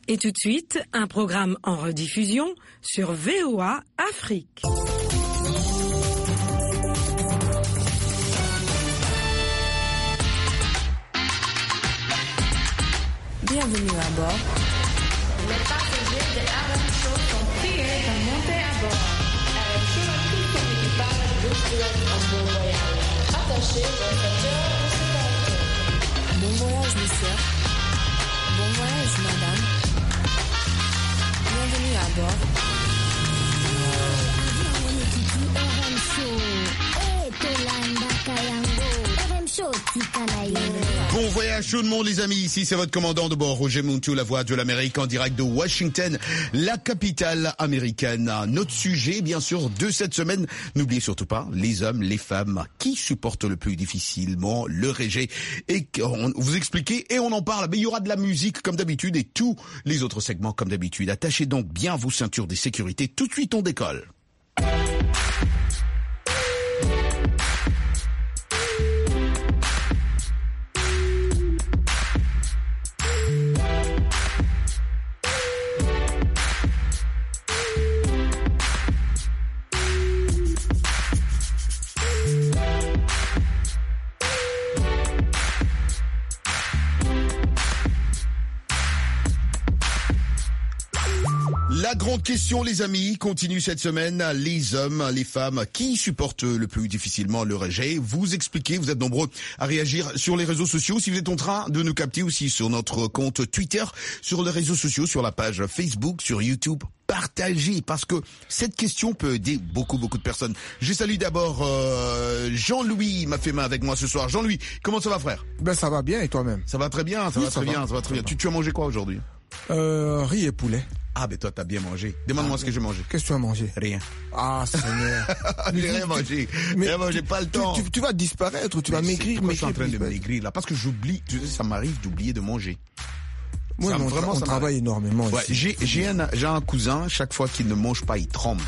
Et tout de suite, un programme en rediffusion sur VOA Afrique. Bienvenue à bord. Les passagers de RM Show sont priés de monter à bord. RM Show a tout son équipage vous souhaite un bon voyage. Attachez vos ceintures de sécurité. Bon voyage, monsieur. Bon voyage, madame. Bienvenue à bord. Bon voyage tout le monde les amis, ici c'est votre commandant de bord Roger Muntu, la voix de l'Amérique en direct de Washington, la capitale américaine. Notre sujet bien sûr de cette semaine, n'oubliez surtout pas les hommes, les femmes qui supportent le plus difficilement le rejet et on vous expliquer et on en parle. Mais il y aura de la musique comme d'habitude et tous les autres segments comme d'habitude. Attachez donc bien vos ceintures de sécurité, tout de suite on décolle. La grande question, les amis, continue cette semaine. Les hommes, les femmes, qui supportent le plus difficilement le rejet? Vous expliquez, vous êtes nombreux à réagir sur les réseaux sociaux. Si vous êtes en train de nous capter aussi sur notre compte Twitter, sur les réseaux sociaux, sur la page Facebook, sur YouTube, partagez, parce que cette question peut aider beaucoup de personnes. Je salue d'abord Jean-Louis, m'a fait main avec moi ce soir. Jean-Louis, comment ça va, frère? Ben ça va bien, et toi-même? Ça va très bien, ça va très bien. Tu as mangé quoi aujourd'hui? Riz et poulet. Ah, ben toi, t'as bien mangé. Demande-moi ce que j'ai mangé. Qu'est-ce que tu as mangé? Rien. Ah, Seigneur. J'ai rien mangé. Mais j'ai pas le temps. Tu vas disparaître, tu vas maigrir. Je suis en train de maigrir, là. Parce que j'oublie, tu sais, ça m'arrive d'oublier de manger. Oui, on travaille énormément ouais, ici. J'ai un cousin, chaque fois qu'il ne mange pas, il tremble.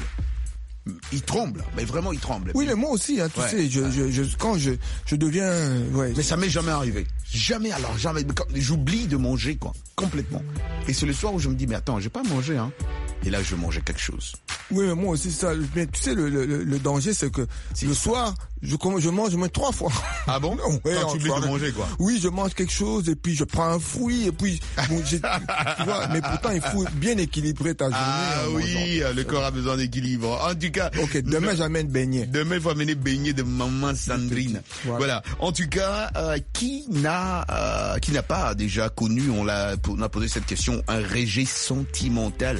Il tremble, mais vraiment il tremble. Oui, mais moi aussi, hein, tu sais, quand je deviens... Ouais. Mais ça m'est jamais arrivé. Jamais, j'oublie de manger, quoi, complètement. Et c'est le soir où je me dis, mais attends, j'ai pas mangé, hein. Et là, je mangeais quelque chose. Oui, mais moi aussi, ça. Mais tu sais, le danger, c'est que le soir, je mange moins 3 fois. Ah bon? Ouais, quand tu oublies de manger, quoi. Oui, je mange quelque chose, et puis je prends un fruit, et puis, tu vois, mais pourtant, il faut bien équilibrer ta journée. Ah oui, le corps a besoin d'équilibre. En tout cas. Ok, demain, j'amène beignet. Demain, il faut amener beignet de maman Sandrine. Voilà. En tout cas, qui n'a pas déjà connu, on a posé cette question, un rejet sentimental?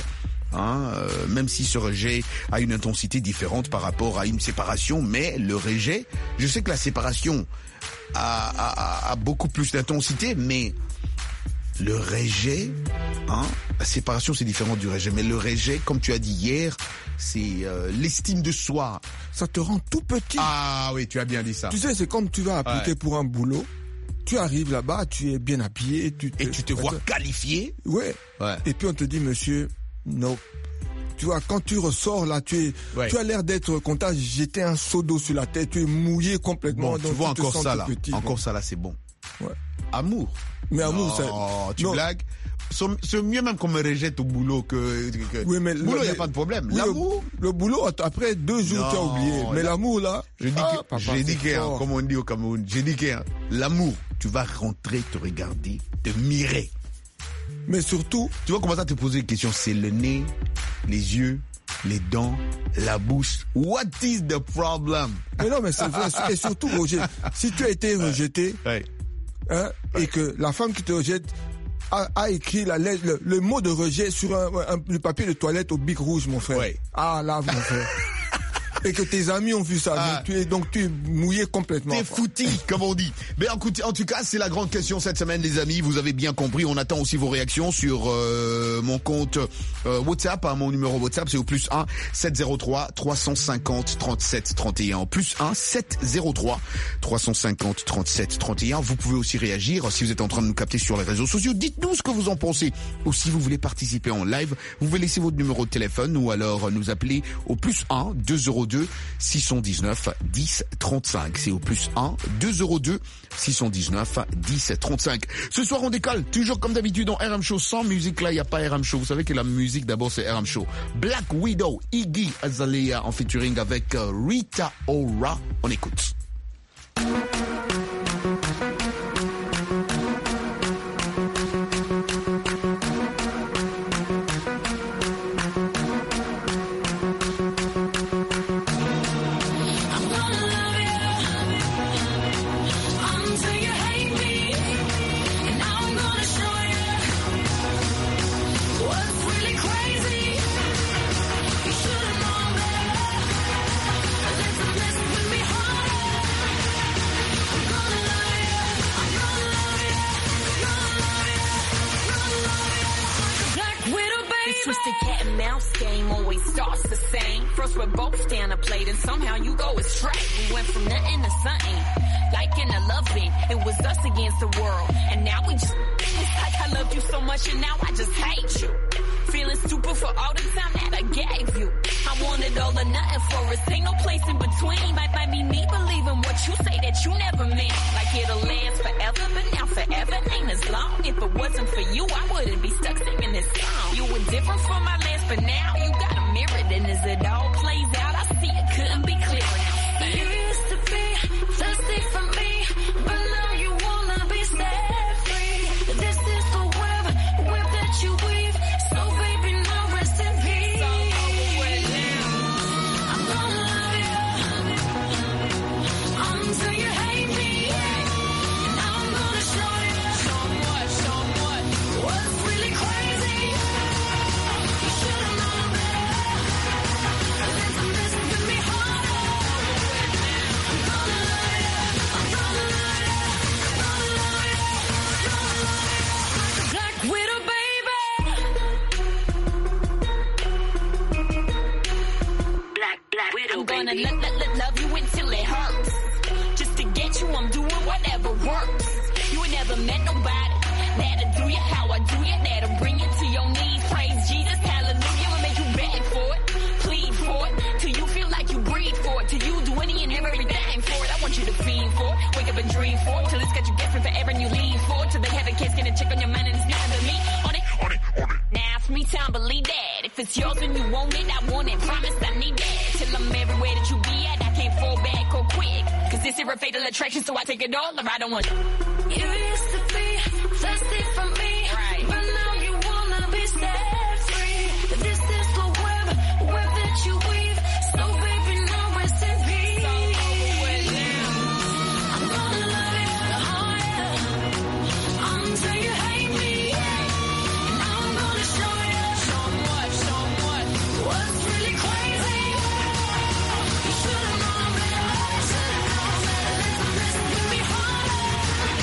Même si ce rejet a une intensité différente par rapport à une séparation, mais le rejet, je sais que la séparation a beaucoup plus d'intensité, mais le rejet, la séparation c'est différent du rejet, mais le rejet, comme tu as dit hier, c'est l'estime de soi. Ça te rend tout petit. Ah oui, tu as bien dit ça. Tu sais, c'est comme tu vas appliquer pour un boulot. Tu arrives là-bas, tu es bien habillé. Et tu te vois qualifié. Ouais. Et puis on te dit, monsieur, non. Tu vois, quand tu ressors là, tu as l'air d'être content, jeter un seau d'eau sur la tête, tu es mouillé complètement. Bon, donc tu vois encore ça là. Petit, encore ça là, c'est bon. Ouais. Amour. Mais amour, ça... Tu blagues. C'est mieux même qu'on me rejette au boulot que... Oui, mais le boulot, il n'y a pas de problème. Oui, l'amour... Le boulot, après 2 jours, tu as oublié. Mais l'amour, là... J'ai dit qu'un, comme on dit au Cameroun, j'ai dit qu'un, l'amour, tu vas rentrer, te regarder, te mirer. Mais surtout... Tu vois comment ça te poser une question? C'est le nez, les yeux, les dents, la bouche. What is the problem? Mais non, mais c'est vrai. Et surtout, Roger, si tu as été rejeté, et que la femme qui te rejette a écrit le mot de rejet sur le papier de toilette au bic rouge, mon frère. Ouais. Ah là, mon frère. Et que tes amis ont vu ça, tu es mouillé complètement. T'es foutu, comme on dit. Mais en tout cas, c'est la grande question cette semaine, les amis. Vous avez bien compris. On attend aussi vos réactions sur mon compte WhatsApp. Mon numéro WhatsApp, c'est au +1 703 350 37 31. +1 703 350 37 31. Vous pouvez aussi réagir si vous êtes en train de nous capter sur les réseaux sociaux. Dites-nous ce que vous en pensez. Ou si vous voulez participer en live, vous pouvez laisser votre numéro de téléphone ou alors nous appeler au +1 202 202 619 10 35. C'est au +1 202 619 10 35. Ce soir, on décolle, toujours comme d'habitude dans RM Show. Sans musique, là, il n'y a pas RM Show. Vous savez que la musique, d'abord, c'est RM Show. Black Widow, Iggy Azalea en featuring avec Rita Ora. On écoute. Twisted cat and mouse game always starts the same. First we're both down a plate and somehow you go astray. We went from nothing to something, like in a loving. It was us against the world, and now we just, it's like I loved you so much and now I just hate you. Feeling stupid for all the time that I gave you. I wanted all or nothing for us, ain't no place in between. Might be me believing what you say that you never meant. Like it'll last forever, but now forever ain't as long. If it wasn't for you, I wouldn't be stuck singing this song. You were different from my last, but now you got a mirror. Then as it all plays out, I see it couldn't be clearer. You used to be thirsty for me, but now you wanna be set free. This is the web that you weave. So baby, now rest in peace. I'm gonna love you until you hate me. And now I'm gonna show you what's really crazy. You should've known better. Listen with me harder. I'm gonna love you. I'm gonna love you. I'm gonna love you. Black Widow, baby. Black Widow, I'm gonna love you until it hurts. Just to get you, I'm doing whatever works. You ain't never met nobody that'll do you how I do you, that'll bring you to your knees. Praise Jesus, hallelujah, and make you beg for it, plead for it, till you feel like you breathe for it, till you do any and everything for it. I want you to fiend for it, wake up and dream for it, till it's got you guessing forever and you lean for it, till they have a kiss, get a chick on your mind and it's nothing but me on it. Now it's me time, believe that. If it's yours and you want it, I want it. Promise I need that. Till I'm everywhere that you be at, I can't fall back or quick. Cause this is a fatal attraction, so I take it all or I don't want it. You used to be thirsty for me, right, but now you wanna be set free. This is the web that you weave. So baby, now rest in peace. I'm gonna love you, oh yeah, until you hate me. And now I'm gonna show you what's really crazy. You should've known better. Listen with me harder.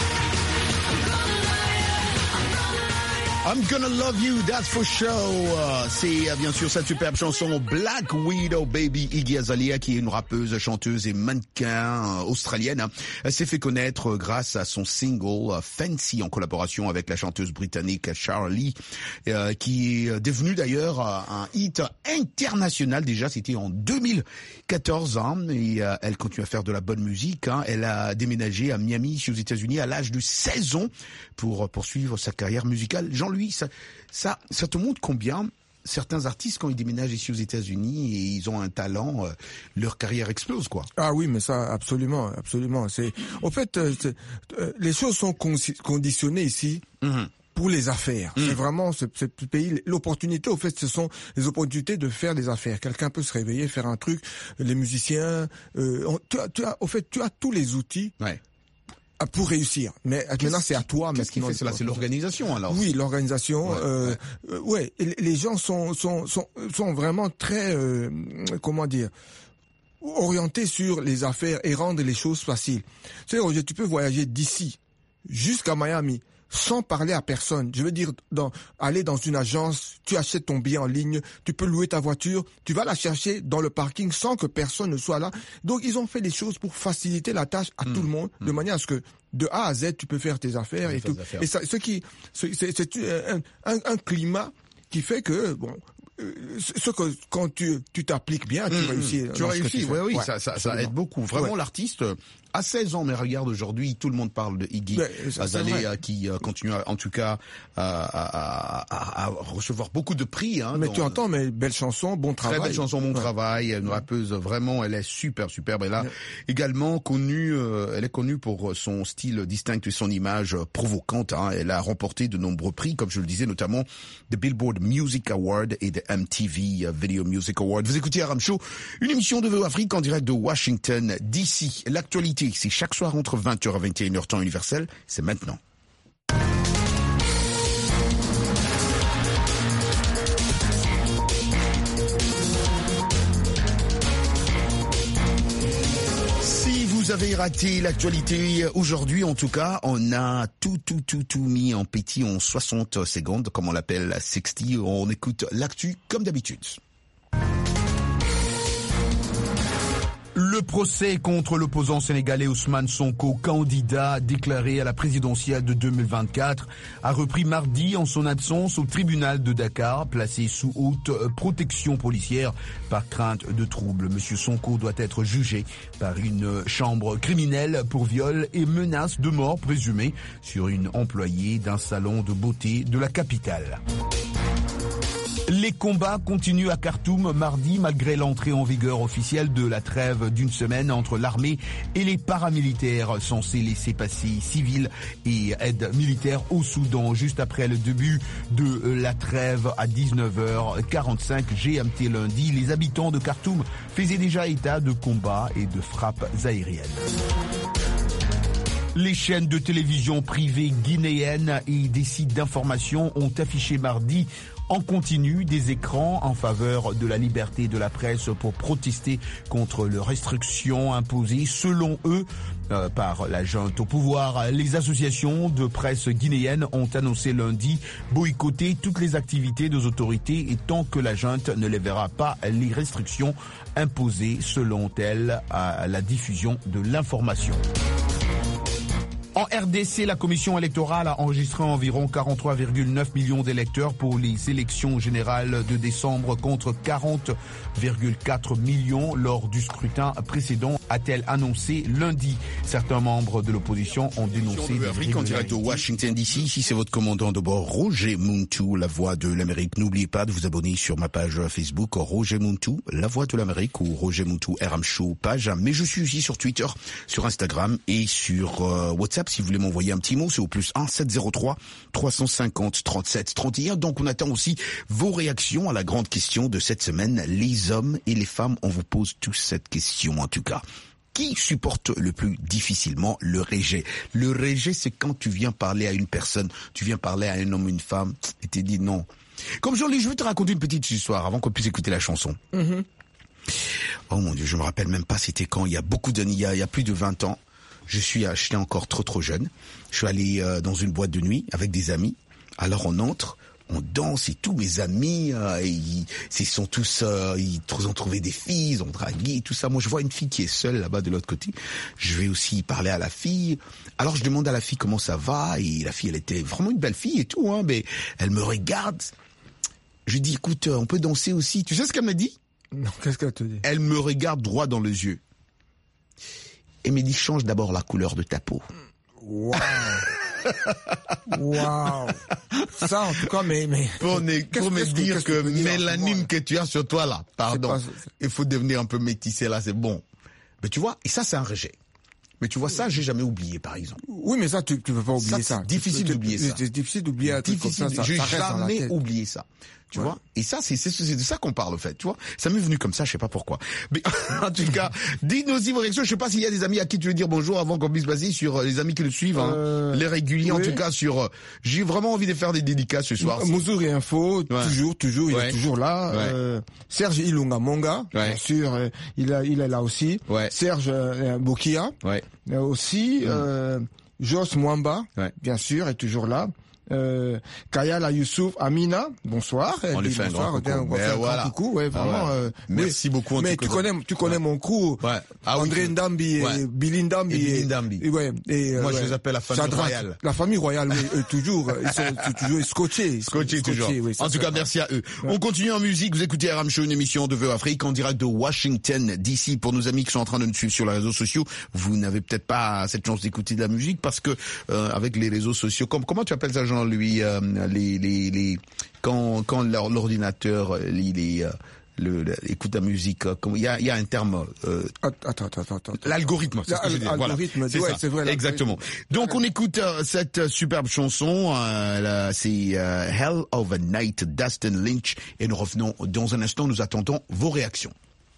I'm gonna love you. I'm Gonna Love You, that's for sure. C'est bien sûr cette superbe chanson Black Widow Baby, Iggy Azalea, qui est une rappeuse, chanteuse et mannequin australienne. Elle s'est fait connaître grâce à son single Fancy en collaboration avec la chanteuse britannique Charlie, qui est devenue d'ailleurs un hit international déjà. C'était en 2014 et elle continue à faire de la bonne musique. Elle a déménagé à Miami, aux États-Unis, à l'âge de 16 ans pour poursuivre sa carrière musicale. Jean-Louis, ça te montre combien certains artistes, quand ils déménagent ici aux États-Unis et ils ont un talent, leur carrière explose, quoi. Ah oui, mais ça, absolument. C'est, en fait, les choses sont conditionnées ici. Pour les affaires. C'est vraiment ce pays, l'opportunité, au fait, ce sont les opportunités de faire des affaires. Quelqu'un peut se réveiller, faire un truc, les musiciens, tu as tous les outils. Ouais. Pour réussir. Mais maintenant, c'est à toi. Qu'est-ce qui fait cela? C'est l'organisation, alors? Oui, l'organisation. Ouais. Les gens sont vraiment très, comment dire, orientés sur les affaires et rendre les choses faciles. Tu sais, Roger, tu peux voyager d'ici jusqu'à Miami sans parler à personne. Je veux dire, aller dans une agence, tu achètes ton billet en ligne, tu peux louer ta voiture, tu vas la chercher dans le parking sans que personne ne soit là. Donc, ils ont fait des choses pour faciliter la tâche à tout le monde, de manière à ce que de A à Z, tu peux faire tes affaires et tout. Et ça, c'est un climat qui fait que, bon, ce que quand tu t'appliques bien, tu réussis. Tu réussis, oui, ouais, ça aide beaucoup. Vraiment, l'artiste à 16 ans, mais regarde aujourd'hui, tout le monde parle de Iggy Azalea qui continue en tout cas à recevoir beaucoup de prix. Hein, mais tu entends, mais belle chanson, bon travail. Très belle chanson, bon travail. Une rappeuse vraiment, elle est superbe. Elle a également elle est connue pour son style distinct et son image provocante. Hein. Elle a remporté de nombreux prix, comme je le disais, notamment des Billboard Music Awards et des MTV Video Music Awards. Vous écoutez Aram Show, une émission de VO Afrique en direct de Washington, D.C. L'actualité, c'est chaque soir entre 20h et 21h temps universel. C'est maintenant. Si vous avez raté l'actualité aujourd'hui, en tout cas, on a tout mis en petit en 60 secondes, comme on l'appelle 60. On écoute l'actu comme d'habitude. Le procès contre l'opposant sénégalais Ousmane Sonko, candidat déclaré à la présidentielle de 2024, a repris mardi en son absence au tribunal de Dakar, placé sous haute protection policière par crainte de troubles. Monsieur Sonko doit être jugé par une chambre criminelle pour viol et menace de mort présumée sur une employée d'un salon de beauté de la capitale. Les combats continuent à Khartoum mardi malgré l'entrée en vigueur officielle de la trêve d'une semaine entre l'armée et les paramilitaires censés laisser passer civils et aides militaires au Soudan. Juste après le début de la trêve à 19h45 GMT lundi, les habitants de Khartoum faisaient déjà état de combats et de frappes aériennes. Les chaînes de télévision privées guinéennes et des sites d'information ont affiché mardi en continu des écrans en faveur de la liberté de la presse pour protester contre les restrictions imposées, selon eux, par la junte au pouvoir. Les associations de presse guinéennes ont annoncé lundi boycotter toutes les activités des autorités et tant que la junte ne lèvera pas les restrictions imposées, selon elles, à la diffusion de l'information. En RDC, la commission électorale a enregistré environ 43,9 millions d'électeurs pour les élections générales de décembre contre 40,4 millions lors du scrutin précédent, a-t-elle annoncé lundi. Certains membres de l'opposition ont dénoncé des irrégularités. En direct de Washington DC, ici c'est votre commandant de bord Roger Muntu, la voix de l'Amérique. N'oubliez pas de vous abonner sur ma page Facebook Roger Muntu, la voix de l'Amérique, ou Roger Muntu Aram Show page. Mais je suis aussi sur Twitter, sur Instagram et sur WhatsApp. Si vous voulez m'envoyer un petit mot, c'est au +1 703 350 37 31. Donc on attend aussi vos réactions à la grande question de cette semaine. Les hommes et les femmes, on vous pose tous cette question en tout cas. Qui supporte le plus difficilement le rejet? Le rejet, c'est quand tu viens parler à une personne, tu viens parler à un homme, une femme, et tu dis non. Comme Jean-Louis, je vais te raconter une petite histoire avant qu'on puisse écouter la chanson. Oh mon Dieu, je me rappelle même pas c'était quand, il y a beaucoup d'années, il y a plus de 20 ans. J'étais encore trop jeune. Je suis allé dans une boîte de nuit avec des amis. Alors on entre, on danse et tous mes amis, ils ont trouvé des filles, ils ont dragué, tout ça. Moi, je vois une fille qui est seule là-bas de l'autre côté. Je vais aussi parler à la fille. Alors je demande à la fille comment ça va et la fille, elle était vraiment une belle fille et tout, hein, mais elle me regarde. Je lui dis, écoute, on peut danser aussi. Tu sais ce qu'elle m'a dit? Non, qu'est-ce qu'elle te dit? Elle me regarde droit dans les yeux. Et me dit, change d'abord la couleur de ta peau. Waouh. Waouh. Ça, en tout cas, mais pour me dire que mélanine que tu as sur toi là, pardon, il faut devenir un peu métissé là, c'est bon. Mais tu vois, et ça, c'est un rejet. Mais tu vois, ça, j'ai jamais oublié, par exemple. Oui, mais ça, tu peux pas oublier ça. C'est difficile d'oublier ça. C'est difficile d'oublier un truc comme ça. J'ai jamais oublié ça. Tu vois? Et ça, c'est de ça qu'on parle, en fait. Tu vois? Ça m'est venu comme ça, je sais pas pourquoi. Mais, en tout cas, dites-nous aussi vos réactions. Je sais pas s'il y a des amis à qui tu veux dire bonjour avant qu'on puisse passer sur les amis qui le suivent, les réguliers, oui. En tout cas, j'ai vraiment envie de faire des dédicaces ce soir. Mouzouri Info, toujours, il est toujours là. Serge Ilunga Monga, bien sûr, il est là aussi. Serge Bokia, aussi, Jos Mwamba, bien sûr, est toujours là. Kaya La Youssouf, Amina, bonsoir. On lui fait un grand coucou. Ouais, vraiment. Merci beaucoup. Mais tu connais mon crew. Ouais. André Ndambi et Billy Ndambi. Moi, je les appelle la famille royale. La famille royale, oui, toujours. Ils sont toujours scotchés. Scotchés toujours. Oui, en tout cas, merci à eux. Ouais. On continue en musique. Vous écoutez RM Show, une émission de VO Afrique en direct de Washington DC. Pour nos amis qui sont en train de nous suivre sur les réseaux sociaux, vous n'avez peut-être pas cette chance d'écouter de la musique parce que avec les réseaux sociaux, comment tu appelles ça, Jean-Louis, quand l'ordinateur écoute la musique, il y a un terme. Attends. L'algorithme, c'est ce que je dis. L'algorithme, voilà, c'est ça. C'est vrai. Exactement. Donc on écoute cette superbe chanson, c'est Hell of a Night, Dustin Lynch, et nous revenons dans un instant. Nous attendons vos réactions.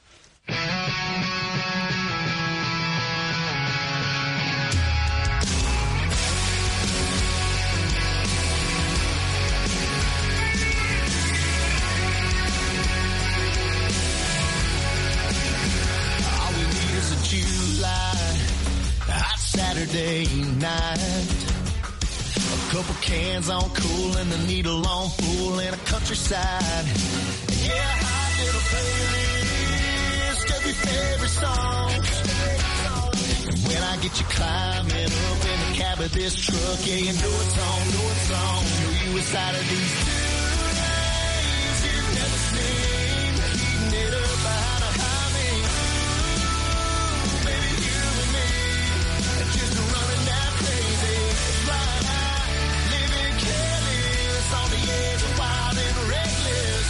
Saturday night, a couple cans on cool and the needle on full in a countryside. Yeah, hot little playlist of your favorite songs. And when I get you climbing up in the cab of this truck, yeah, you know it's on. Know you inside of these 2 days you've never seen, heating it up behind a high main. Baby, you and me, just running that crazy, flying high, living careless, on the edge of wild and reckless.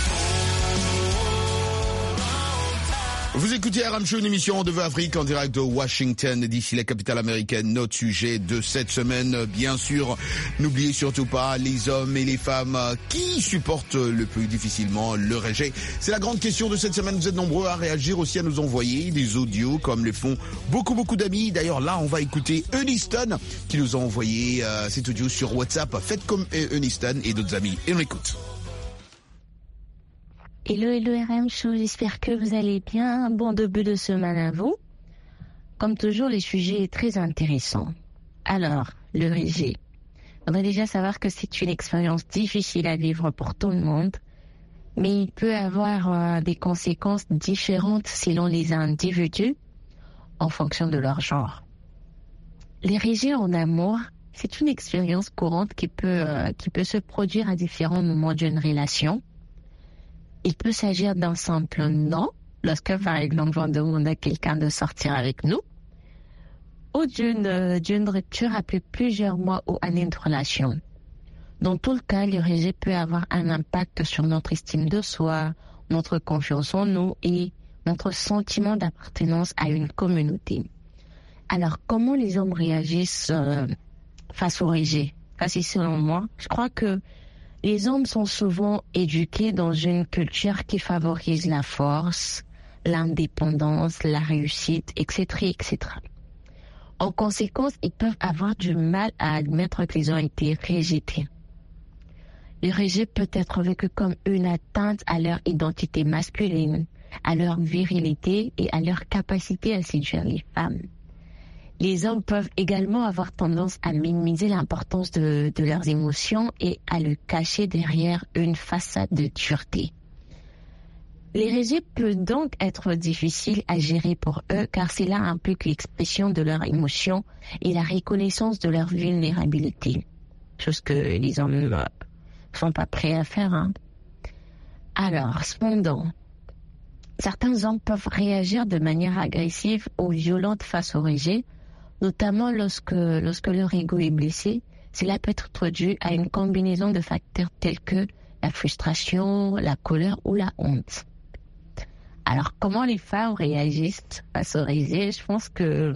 Vous écoutez RM Show, une émission de VO Afrique en direct de Washington, d'ici la capitale américaine. Notre sujet de cette semaine, bien sûr, n'oubliez surtout pas les hommes et les femmes qui supportent le plus difficilement le rejet. C'est la grande question de cette semaine. Vous êtes nombreux à réagir aussi, à nous envoyer des audios comme le font beaucoup d'amis. D'ailleurs, là, on va écouter Eunice-Ton qui nous a envoyé cet audio sur WhatsApp. Faites comme Eunice-Ton et d'autres amis. Et on écoute. Hello RM Show, j'espère que vous allez bien. Bon début de semaine à vous. Comme toujours, les sujets très intéressants. Alors, le rejet. On doit déjà savoir que c'est une expérience difficile à vivre pour tout le monde, mais il peut avoir des conséquences différentes selon les individus en fonction de leur genre. Les rejets en amour, c'est une expérience courante qui peut se produire à différents moments d'une relation. Il peut s'agir d'un simple non, lorsque par exemple on demande à quelqu'un de sortir avec nous, ou d'une rupture après plusieurs mois ou années de relation. Dans tout le cas, le rejet peut avoir un impact sur notre estime de soi, notre confiance en nous et notre sentiment d'appartenance à une communauté. Alors, comment les hommes réagissent face au rejet? Ça, c'est selon moi. Je crois que les hommes sont souvent éduqués dans une culture qui favorise la force, l'indépendance, la réussite, etc., etc. En conséquence, ils peuvent avoir du mal à admettre qu'ils ont été rejetés. Le rejet peut être vécu comme une atteinte à leur identité masculine, à leur virilité et à leur capacité à séduire les femmes. Les hommes peuvent également avoir tendance à minimiser l'importance de leurs émotions et à le cacher derrière une façade de dureté. Les rejets peuvent donc être difficiles à gérer pour eux car cela implique l'expression de leurs émotions et la reconnaissance de leur vulnérabilité, chose que les hommes ne sont pas prêts à faire. Alors, cependant, certains hommes peuvent réagir de manière agressive ou violente face au rejet, notamment lorsque leur ego est blessé. Cela peut être dû à une combinaison de facteurs tels que la frustration, la colère ou la honte. Alors, comment les femmes réagissent face au rejet? Je pense que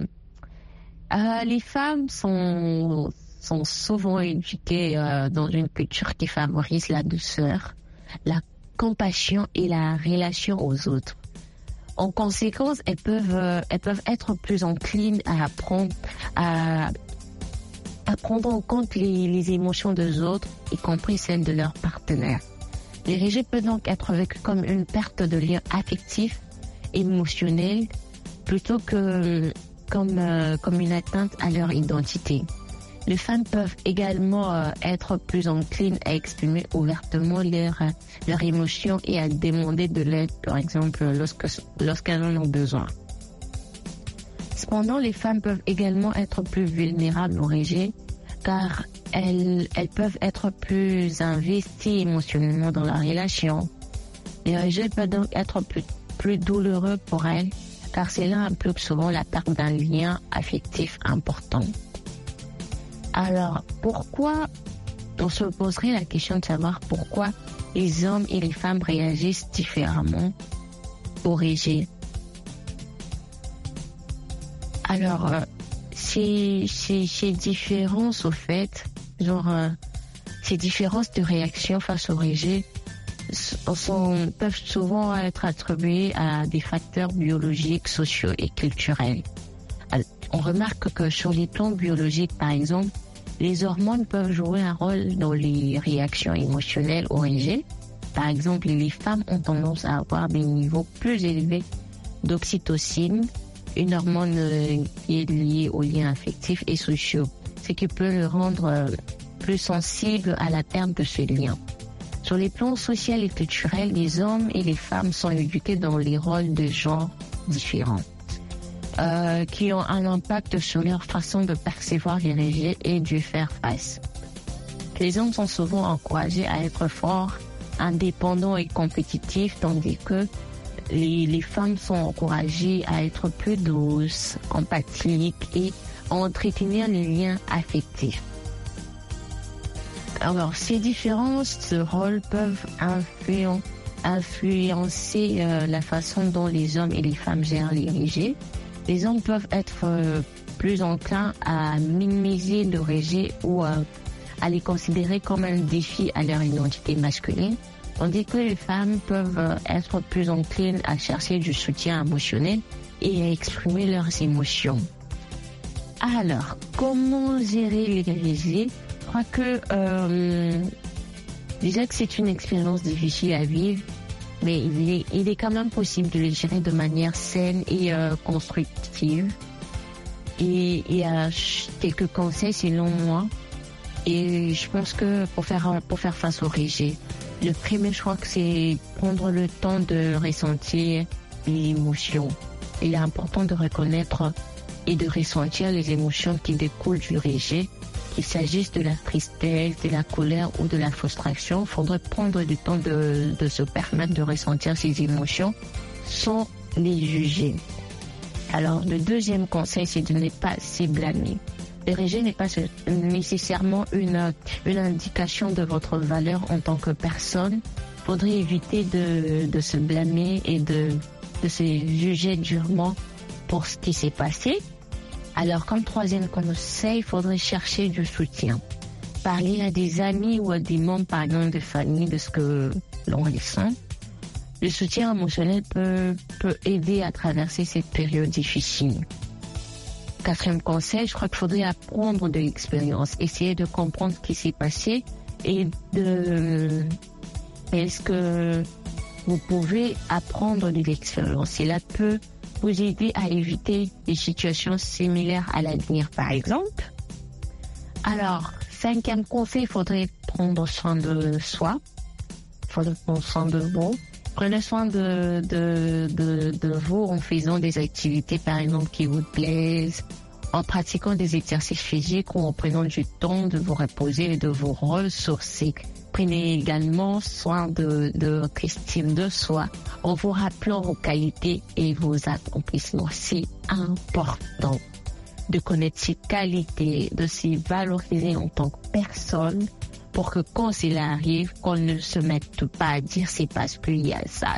les femmes sont souvent éduquées dans une culture qui favorise la douceur, la compassion et la relation aux autres. En conséquence, elles peuvent être plus enclines à prendre en compte les émotions des autres, y compris celles de leurs partenaires. Les rejets peuvent donc être vécus comme une perte de lien affectif, émotionnel, plutôt que comme une atteinte à leur identité. Les femmes peuvent également être plus enclines à exprimer ouvertement leurs émotions et à demander de l'aide, par exemple, lorsqu'elles en ont besoin. Cependant, les femmes peuvent également être plus vulnérables au rejet, car elles peuvent être plus investies émotionnellement dans la relation. Les rejets peuvent donc être plus douloureux pour elles, car cela implique souvent la perte d'un lien affectif important. Alors, pourquoi, on se poserait la question de savoir pourquoi les hommes et les femmes réagissent différemment au rejet. Alors, ces différences, au fait, ces différences de réaction face au rejet peuvent souvent être attribuées à des facteurs biologiques, sociaux et culturels. Alors, on remarque que sur les plans biologiques, par exemple, les hormones peuvent jouer un rôle dans les réactions émotionnelles au rejet. Par exemple, les femmes ont tendance à avoir des niveaux plus élevés d'oxytocine, une hormone qui est liée aux liens affectifs et sociaux, ce qui peut le rendre plus sensible à la perte de ce lien. Sur les plans social et culturels, les hommes et les femmes sont éduqués dans les rôles de genre différents, qui ont un impact sur leur façon de percevoir les rejets et d'y faire face. Les hommes sont souvent encouragés à être forts, indépendants et compétitifs, tandis que les femmes sont encouragées à être plus douces, empathiques et à entretenir les liens affectifs. Alors, ces différences de rôles peuvent influencer la façon dont les hommes et les femmes gèrent les rejets. Les hommes peuvent être plus enclins à minimiser le rejet ou à les considérer comme un défi à leur identité masculine, tandis que les femmes peuvent être plus enclines à chercher du soutien émotionnel et à exprimer leurs émotions. Alors, comment gérer les rejets? Je crois que déjà que c'est une expérience difficile à vivre, mais il est quand même possible de les gérer de manière saine et constructive. Et il y a quelques conseils selon moi. Et je pense que pour faire face au rejet, le premier, je crois que c'est prendre le temps de ressentir les émotions. Il est important de reconnaître et de ressentir les émotions qui découlent du rejet. Qu'il s'agisse de la tristesse, de la colère ou de la frustration, il faudrait prendre du temps de se permettre de ressentir ces émotions sans les juger. Alors, le deuxième conseil, c'est de ne pas se blâmer. Le rejet n'est pas nécessairement une indication de votre valeur en tant que personne. Il faudrait éviter de se blâmer et de se juger durement pour ce qui s'est passé. Alors, comme troisième conseil, il faudrait chercher du soutien. Parler à des amis ou à des membres, par exemple, de famille de ce que l'on ressent. Le soutien émotionnel peut aider à traverser cette période difficile. Quatrième conseil, je crois qu'il faudrait apprendre de l'expérience, essayer de comprendre ce qui s'est passé et est-ce que vous pouvez apprendre de l'expérience. Cela peut vous aider à éviter des situations similaires à l'avenir, par exemple. Alors, cinquième conseil, il faudrait prendre soin de soi. Il faudrait prendre soin de vous. Prenez soin de vous en faisant des activités, par exemple, qui vous plaisent, en pratiquant des exercices physiques ou en prenant du temps de vous reposer et de vous ressourcer. Prenez également soin de votre estime de soi en vous rappelant vos qualités et vos accomplissements. C'est important de connaître ses qualités, de se valoriser en tant que personne pour que quand cela arrive, qu'on ne se mette pas à dire c'est parce qu'il y a ça.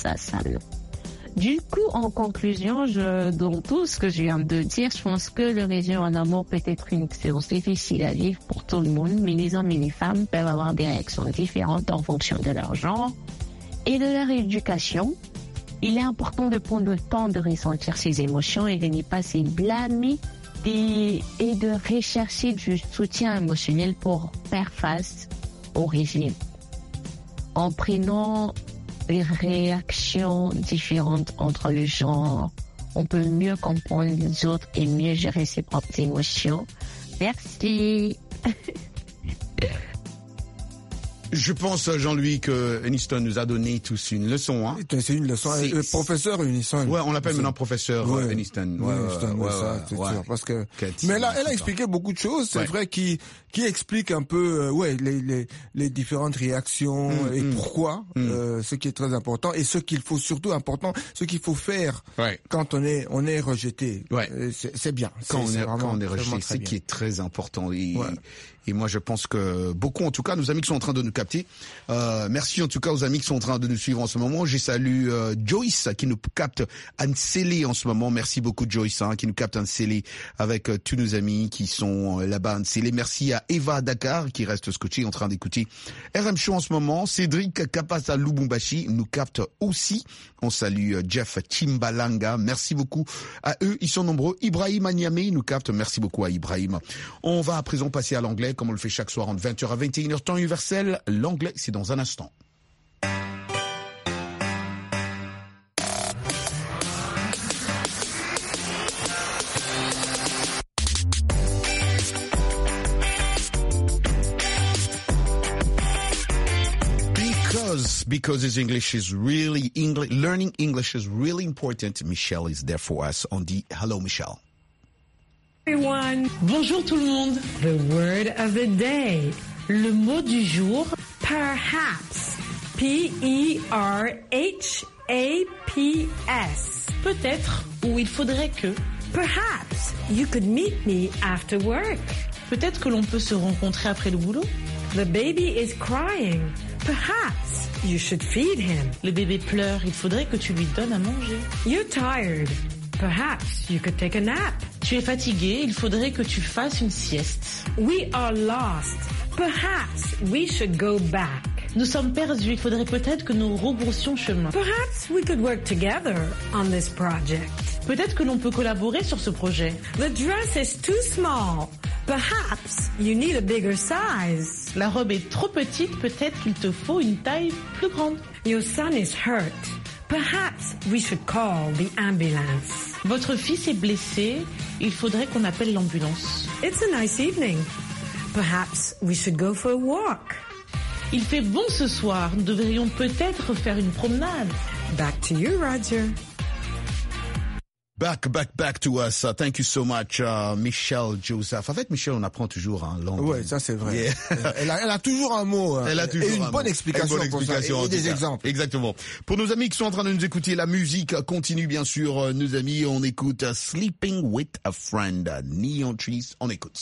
Du coup, en conclusion, dans tout ce que je viens de dire, je pense que le rejet en amour peut être une expérience difficile à vivre pour tout le monde, mais les hommes et les femmes peuvent avoir des réactions différentes en fonction de leur genre et de leur éducation. Il est important de prendre le temps de ressentir ses émotions et de ne pas se blâmer et de rechercher du soutien émotionnel pour faire face au rejet. En prenant les réactions différentes entre les genres, on peut mieux comprendre les autres et mieux gérer ses propres émotions. Merci. Je pense, Jean-Louis, que Aniston nous a donné tous une leçon. Hein. C'est une leçon. Le professeur Aniston. Ouais, on l'appelle maintenant professeur Aniston. C'est sûr. Parce que, mais là, elle a expliqué beaucoup de choses. C'est vrai qui explique un peu, les différentes réactions et pourquoi, ce qui est très important et ce qu'il faut surtout important, ce qu'il faut faire quand on est rejeté. Ouais. C'est bien. Quand on est rejeté, c'est qui est très important. Et moi, je pense que beaucoup, en tout cas, nos amis qui sont en train de nous capter. Merci en tout cas aux amis qui sont en train de nous suivre en ce moment. Je salue Joyce qui nous capte à Nsélé en ce moment. Merci beaucoup Joyce qui nous capte à Nsélé avec tous nos amis qui sont là-bas à Nsélé. Merci à Eva Dakar qui reste scotchée en train d'écouter RM Show en ce moment. Cédric Kapasa Lubumbashi nous capte aussi. On salue Jeff Chimbalanga. Merci beaucoup à eux. Ils sont nombreux. Ibrahim Agname nous capte. Merci beaucoup à Ibrahim. On va à présent passer à l'anglais comme on le fait chaque soir entre 20h à 21h temps universel. L'anglais, c'est dans un instant. Because English is really learning English is really important. Michelle is there for us on the Hello Michelle. Everyone. Bonjour tout le monde. The word of the day. Le mot du jour, perhaps. P-E-R-H-A-P-S. Peut-être ou il faudrait que. Perhaps you could meet me after work. Peut-être que l'on peut se rencontrer après le boulot. The baby is crying. Perhaps you should feed him. Le bébé pleure, il faudrait que tu lui donnes à manger. You're tired. Perhaps you could take a nap. Tu es fatigué, il faudrait que tu fasses une sieste. We are lost. Perhaps we should go back. Nous sommes perdus, il faudrait peut-être que nous rebroussions chemin. Perhaps we could work together on this project. Peut-être que l'on peut collaborer sur ce projet. The dress is too small. Perhaps you need a bigger size. La robe est trop petite, peut-être qu'il te faut une taille plus grande. Your son is hurt. Perhaps we should call the ambulance. Votre fils est blessé, il faudrait qu'on appelle l'ambulance. It's a nice evening. Perhaps we should go for a walk. Il fait bon ce soir, nous devrions peut-être faire une promenade. Back to you, Roger. Back to us. Thank you so much, Michelle Joseph. Avec Michelle, on apprend toujours en langue. Ouais, ça c'est vrai. Yeah. Elle a toujours un mot. Elle a toujours et une bonne explication pour ça. Et des exemples. Exactement. Pour nos amis qui sont en train de nous écouter, la musique continue bien sûr. Nos amis, on écoute Sleeping with a Friend, Neon Trees. On écoute.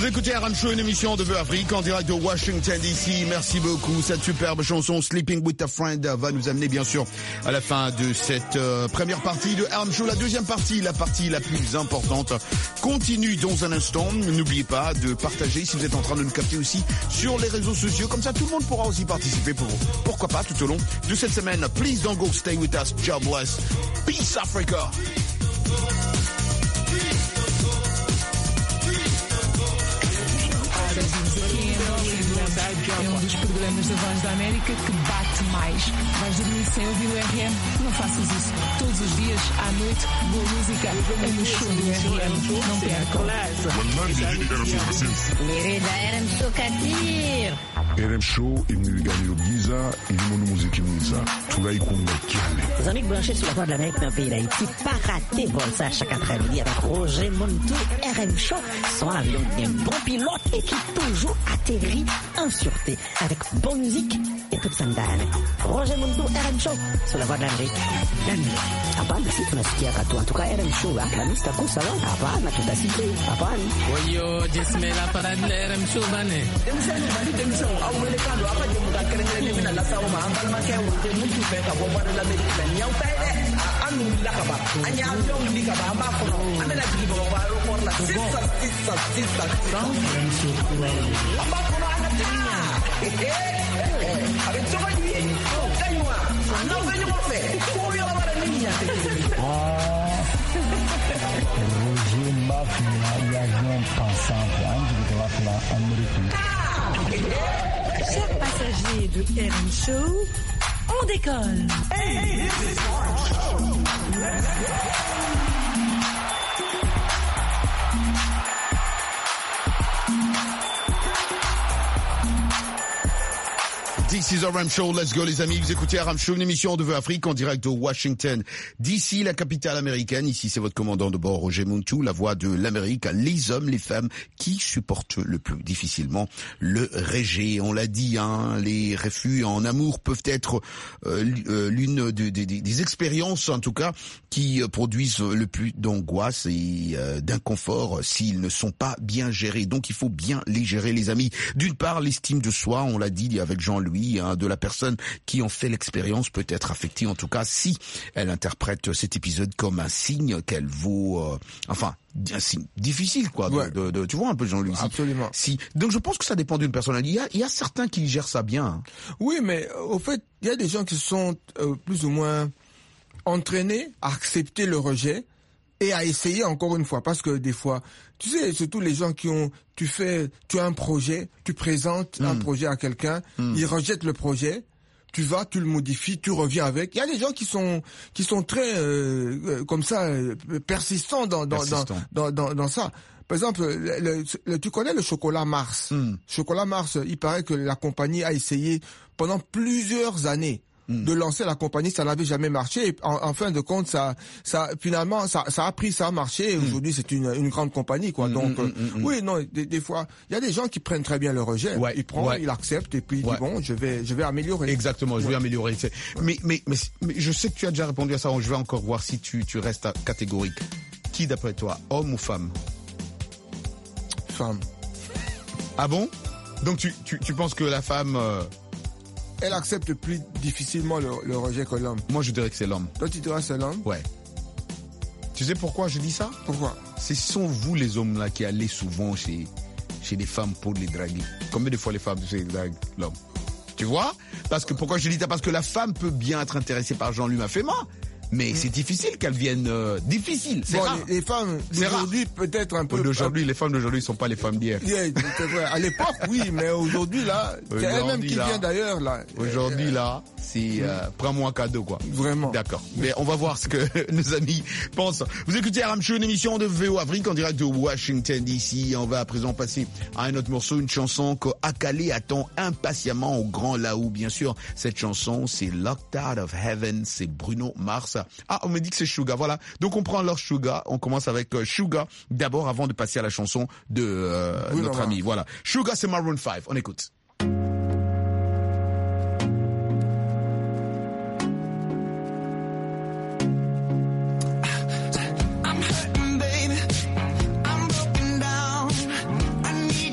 écoutez RM Show, une émission de Vœux Afrique en direct de Washington DC. Merci beaucoup. Cette superbe chanson Sleeping with a Friend va nous amener bien sûr à la fin de cette première partie de RM Show. La deuxième partie, la partie la plus importante, continue dans un instant. N'oubliez pas de partager si vous êtes en train de nous capter aussi sur les réseaux sociaux. Comme ça, tout le monde pourra aussi participer pourquoi pas tout au long de cette semaine. Please don't go, stay with us. God bless. Peace Africa. É um dos programas da Voz da América que bate mais. Vais dormir sem ouvir o RM? Não faças isso. Todos os dias, à noite, boa música é no show do RM. Não percam. RM Show Katir. RM Show imnigani giza ilimono muziki mwiza tulaikunga kiale. Les amis branchés sur la Voix de l'Amérique dans le pays d'Haïti, pas rater vol ça chaque après-midi avec Roger Montou. RM Show, son avion bien bon pilote et qui toujours atterrit en sûreté avec bonne musique et toute sandale. Roger Montou, RM Show sur la Voix de l'Amérique. Hapana, si tunasikia katu. En tout cas, RM Show, la mista kusa wa. Hapana, tutasikia. Hapana. Oyo, jismela para RM Show bane. Roger Mafia, l'avion passant en Amérique. Chers passagers de RM Show, on décolle. Hey, this is RM Show. Let's go. This is RM Show, let's go les amis, vous écoutez RM Show, une émission de Vœux Afrique en direct de Washington. D'ici la capitale américaine, ici c'est votre commandant de bord Roger Montou, la voix de l'Amérique, les hommes, les femmes qui supportent le plus difficilement le rejet. On l'a dit, hein, les refus en amour peuvent être l'une des expériences en tout cas qui produisent le plus d'angoisse et d'inconfort s'ils ne sont pas bien gérés. Donc il faut bien les gérer les amis. D'une part, l'estime de soi, on l'a dit avec Jean-Louis, de la personne qui en fait l'expérience peut être affectée, en tout cas si elle interprète cet épisode comme un signe qu'elle vaut, un signe difficile quoi. Ouais. Tu vois un peu Jean-Louis. Absolument. Donc je pense que ça dépend d'une personne. Il y a certains qui gèrent ça bien. Hein. Oui, mais au fait, il y a des gens qui sont plus ou moins entraînés à accepter le rejet et à essayer encore une fois, parce que des fois, tu sais, surtout les gens tu as un projet, tu présentes un projet à quelqu'un, il rejette le projet, tu le modifies, tu reviens avec. Il y a des gens qui sont très comme ça persistants dans ça. Par exemple, tu connais le chocolat Mars. Chocolat Mars, il paraît que la compagnie a essayé pendant plusieurs années de lancer la compagnie, ça n'avait jamais marché. Et en fin de compte, finalement, ça a pris, ça a marché. Et aujourd'hui, c'est une grande compagnie, quoi. Donc, oui, non, des fois, il y a des gens qui prennent très bien le rejet. Ouais, il accepte et puis il dit bon, je vais améliorer. Exactement, je vais améliorer. Mais je sais que tu as déjà répondu à ça. Je vais encore voir si tu restes catégorique. Qui, d'après toi, homme ou femme? Femme. Ah bon? Donc tu penses que la femme elle accepte plus difficilement le rejet que l'homme. Moi, je dirais que c'est l'homme. Toi, tu dirais que c'est l'homme? Ouais. Tu sais pourquoi je dis ça? Pourquoi? Ce sont vous, les hommes, là, qui allez souvent chez des femmes pour les draguer. Combien de fois les femmes draguent l'homme? Tu vois? Pourquoi je dis ça? Parce que la femme peut bien être intéressée par Jean-Louis Mafema. Mais c'est difficile qu'elles viennent difficiles. C'est rare. Les femmes d'aujourd'hui peut-être un peu. Les femmes d'aujourd'hui sont pas les femmes d'hier. C'est vrai. À l'époque, oui, mais aujourd'hui là, c'est elle-même qui vient d'ailleurs là. Aujourd'hui là, c'est prends-moi un cadeau quoi. Vraiment. D'accord. Mais on va voir ce que nos amis pensent. Vous écoutez RM Show, une émission de VO Afrique en direct de Washington DC. On va à présent passer à un autre morceau, une chanson que Akale attend impatiemment au Grand Laou. Bien sûr, cette chanson c'est Locked Out of Heaven, c'est Bruno Mars. Ah, on me dit que c'est Sugar, voilà. Donc on prend leur Sugar, on commence avec Sugar d'abord avant de passer à la chanson de notre ami. Voilà. Sugar, c'est Maroon 5, on écoute. I'm hurting, baby. I'm broken down. I need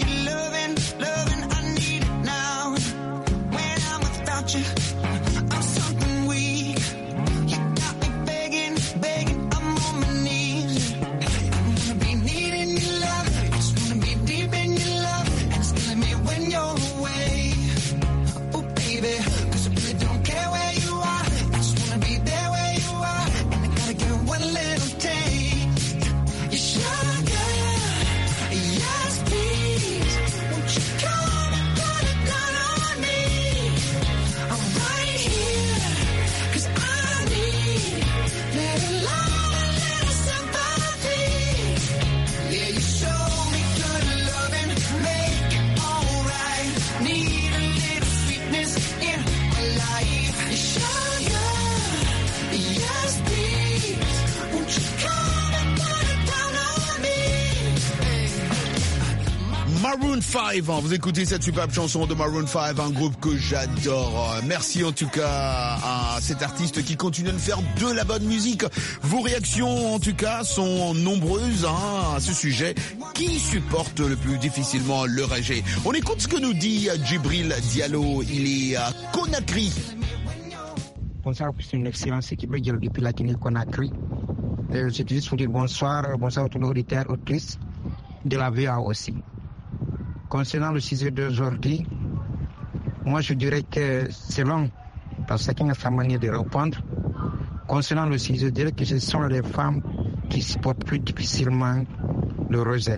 Maroon 5, vous écoutez cette superbe chanson de Maroon 5, un groupe que j'adore. Merci en tout cas à cet artiste qui continue de faire de la bonne musique. Vos réactions en tout cas sont nombreuses à ce sujet. Qui supporte le plus difficilement le rejet? On écoute ce que nous dit Djibril Diallo, il est à Conakry. Bonsoir, c'est une excellente équipe depuis la Guinée-Conakry. Je te dis pour dire bonsoir à tous les auditeurs, autrices de la VOA aussi. Concernant le sujet d'aujourd'hui, moi je dirais que c'est long, parce que chacun a sa manière de répondre. Concernant le sujet, je dirais que ce sont les femmes qui supportent plus difficilement le rejet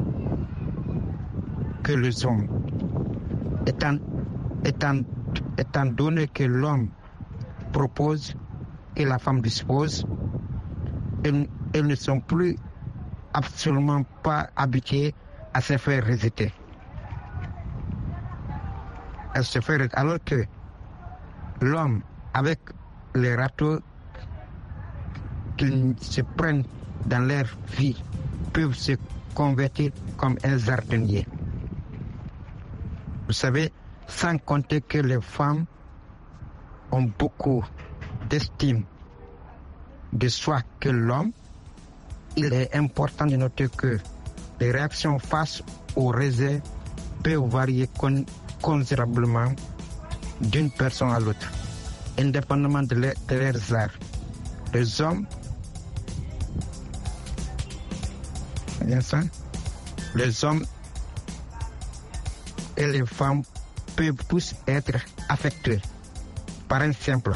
que les hommes. Étant donné que l'homme propose et la femme dispose, elles ne sont plus absolument pas habituées à se faire rejeter. Alors que l'homme, avec les râteaux qu'ils se prennent dans leur vie, peuvent se convertir comme un jardinier. Vous savez, sans compter que les femmes ont beaucoup d'estime de soi que l'homme, il est important de noter que les réactions face au rejet peuvent varier considérablement d'une personne à l'autre, indépendamment de leurs arts. Les hommes, et les femmes peuvent tous être affectés par un simple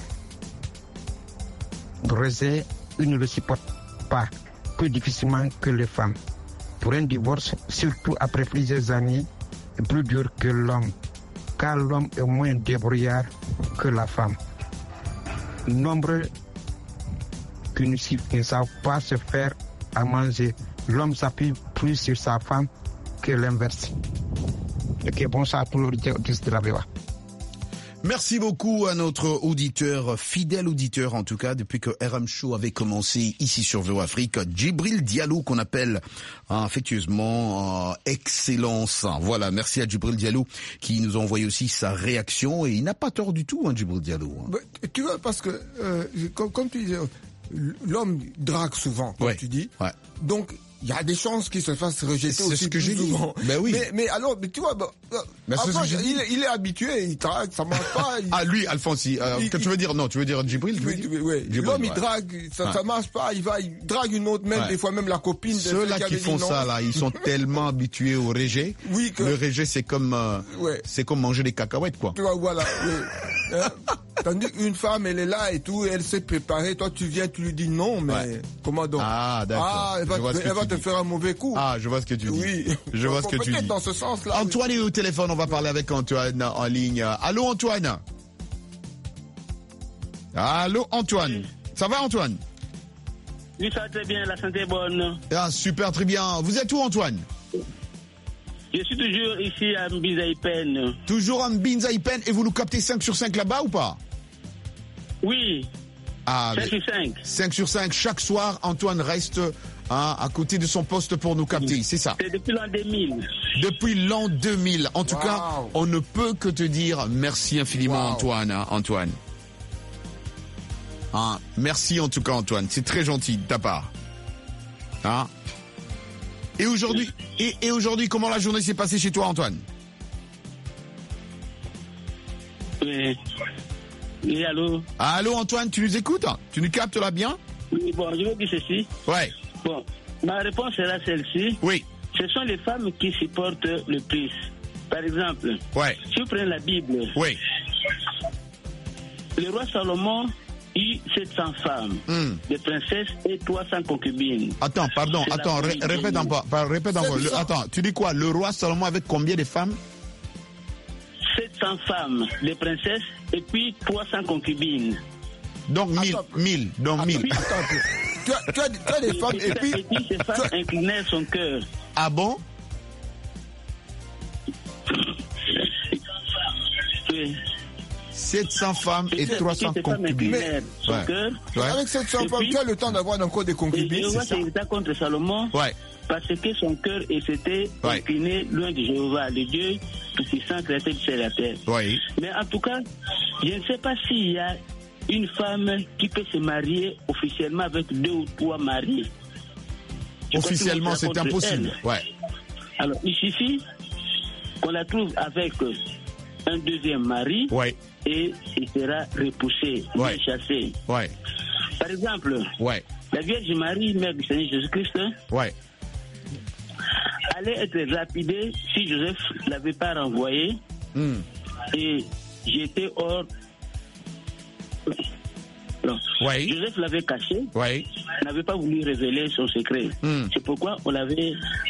rejet. Ils ne le supportent pas plus difficilement que les femmes. Pour un divorce, surtout après plusieurs années, est plus dur que l'homme, car l'homme est moins débrouillard que la femme. Nombreux qui ne savent pas se faire à manger, l'homme s'appuie plus sur sa femme que l'inverse. Ok, bonsoir à tous les auditeurs de la VOA. Merci beaucoup à notre auditeur, fidèle auditeur en tout cas, depuis que RM Show avait commencé ici sur VOA Afrique, Djibril Diallo, qu'on appelle affectueusement Excellence. Voilà, merci à Djibril Diallo qui nous a envoyé aussi sa réaction, et il n'a pas tort du tout, Djibril Diallo. Tu vois, parce que, comme tu dis, l'homme drague souvent, comme tu dis, donc il y a des chances qu'il se fasse rejeter aussi. C'est ce que j'ai dit. Ben oui. Mais alors, tu vois, il est habitué, il drague, ça marche pas. Ah, lui, Alfonsi, que tu veux dire? Non, tu veux dire Djibril? Oui. L'homme, il drague, ça marche pas, il drague une autre, même, des fois même la copine. Ceux-là qui font ça, là, ils sont tellement habitués au rejet. Oui, que... Le rejet, c'est comme manger des cacahuètes, quoi. Tu vois, voilà, Tandis qu'une femme, elle est là et tout, elle s'est préparée. Toi, tu viens, tu lui dis non, mais comment donc? Ah, d'accord. Elle va te faire un mauvais coup. Ah, je vois ce que tu dis. Oui. Je vois ce que tu dis. Dans ce sens-là. Antoine est au téléphone, on va parler avec Antoine en ligne. Allô, Antoine? Allô, Antoine? Ça va, Antoine? Oui, ça va très bien, la santé est bonne. Ah, super, très bien. Vous êtes où, Antoine? Je suis toujours ici à Mbinza-Ipen. Toujours à Mbinza-Ipen, et vous nous captez 5 sur 5 là-bas ou pas? Oui. 5 sur 5. 5 sur 5. Chaque soir, Antoine reste à côté de son poste pour nous capter, c'est ça? C'est depuis l'an 2000. Depuis l'an 2000. En tout cas, on ne peut que te dire merci infiniment, Antoine. Merci en tout cas, Antoine. C'est très gentil de ta part. Et aujourd'hui, comment la journée s'est passée chez toi, Antoine? Oui, allô? Allô, Antoine, tu nous écoutes? Tu nous captes là bien? Oui, bon, je veux dire ceci. Ouais. Bon, ma réponse sera celle-ci. Oui. Ce sont les femmes qui supportent le plus. Par exemple, si vous prenez la Bible, le roi Salomon eut 700 femmes, des princesses et 300 concubines. Attends, répète encore. Attends, tu dis quoi? Le roi Salomon avec combien de femmes? 700 femmes, des princesses, et puis 300 concubines. Donc 1000. Tu as des femmes, et puis... Ces femmes inclinaient son cœur. Ah bon? Oui. 700 femmes et 300 concubines. Avec 700 femmes, tu as le temps d'avoir encore des concubines. C'est ça contre Salomon. parce que son cœur s'était incliné loin de Jéhovah, le Dieu tout-puissant, créateur du ciel et la terre. Oui. Mais en tout cas, je ne sais pas s'il y a une femme qui peut se marier officiellement avec 2 ou 3 maris. Officiellement, c'est impossible. Ouais. Alors, il suffit qu'on la trouve avec un deuxième mari et il sera repoussé, chassé. Ouais. Par exemple, la Vierge Marie, mère du Seigneur Jésus-Christ, allait être lapidée si Joseph ne l'avait pas renvoyée et j'étais hors. Non. Joseph l'avait caché, n'avait pas voulu révéler son secret. C'est pourquoi on l'avait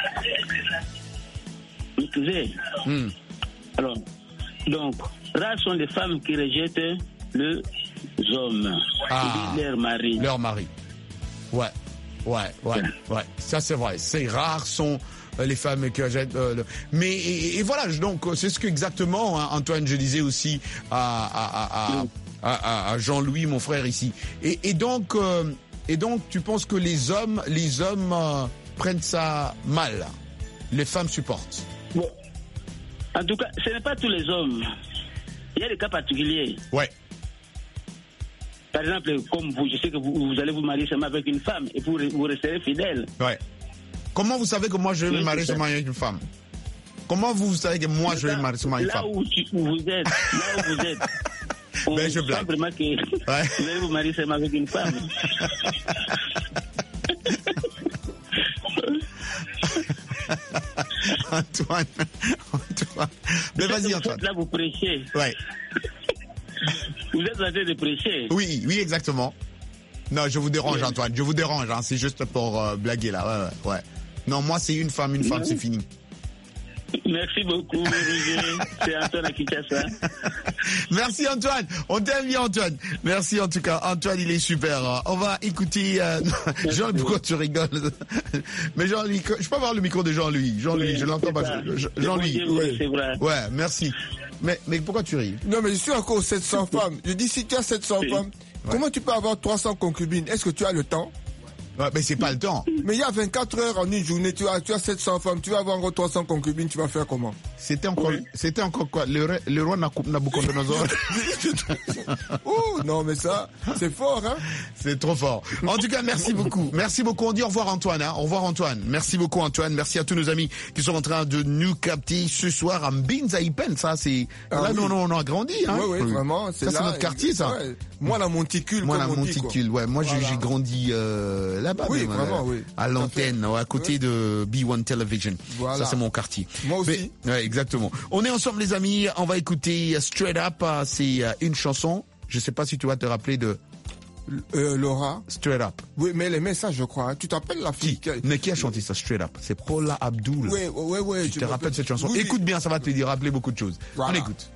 épousé. Alors, donc, rares sont les femmes qui rejettent les hommes, leur mari. Leur mari. Ouais. Ça, c'est vrai. C'est rares sont les femmes qui rejettent. Mais et voilà. Donc, c'est ce que exactement, hein, Antoine, je disais aussi à Jean-Louis, mon frère ici. Et donc, tu penses que les hommes prennent ça mal. Les femmes supportent. Bon. En tout cas, ce n'est pas tous les hommes. Il y a des cas particuliers. Ouais. Par exemple, comme vous, je sais que vous allez vous marier seulement avec une femme et vous resterez fidèle. Ouais. Comment vous savez que moi je vais me marier seulement avec une femme? Comment vous savez que moi je vais me marier seulement avec une femme? Là où vous êtes, on je blague. Simplement que vous allez vous marier seulement avec une femme. Antoine. Mais vas-y, Antoine. Là, vous prêchez. Ouais. Vous êtes en train de prêcher. Oui, exactement. Non, je vous dérange, Antoine. Je vous dérange, hein. C'est juste pour blaguer, là. Ouais. Non, moi, c'est une femme, c'est fini. Merci beaucoup, Roger. C'est Antoine à Kinshasa. Merci, Antoine. On t'aime bien, Antoine. Merci, en tout cas. Antoine, il est super. On va écouter... Jean, pourquoi tu rigoles? Mais Jean-Louis, je peux avoir le micro de Jean-Louis? Jean-Louis, je l'entends pas. Jean-Louis. C'est vrai. Ouais, merci. Mais pourquoi tu ris? Non, mais je suis encore 700 femmes. Je dis, si tu as 700 femmes, comment tu peux avoir 300 concubines? Est-ce que tu as le temps? Ouais, mais c'est pas le temps. Mais il y a 24 heures en une journée, tu as 700 femmes, tu vas avoir encore 300 concubines, tu vas faire comment? C'était encore quoi? Le roi Nabucodonosor. Oh, non, mais ça, c'est fort, hein? C'est trop fort. En tout cas, merci beaucoup. Merci beaucoup. On dit au revoir, Antoine, hein. Au revoir, Antoine. Merci beaucoup, Antoine. Merci à tous nos amis qui sont en train de nous capter ce soir à Mbinza-Ipen. Ça, c'est, là, nous, on a grandi, hein. Oui, vraiment. Ça, c'est notre quartier, ça. Ouais. Moi, la Monticule. Moi, la Monticule, ouais. Moi, j'ai grandi, là-bas, oui, même, vraiment, oui. À l'antenne, à côté de B1 Television. Voilà. Ça, c'est mon quartier. Moi aussi. Ouais, exactement. On est ensemble, les amis. On va écouter Straight Up. C'est une chanson. Je sais pas si tu vas te rappeler de... Laura. Straight Up. Oui, mais les messages, je crois. Hein. Tu t'appelles la fille Mais qui a chanté ça, Straight Up? C'est Paula Abdul. Oui. Tu te rappelles cette chanson? Oui. Écoute bien, ça va te rappeler beaucoup de choses. Voilà. On écoute.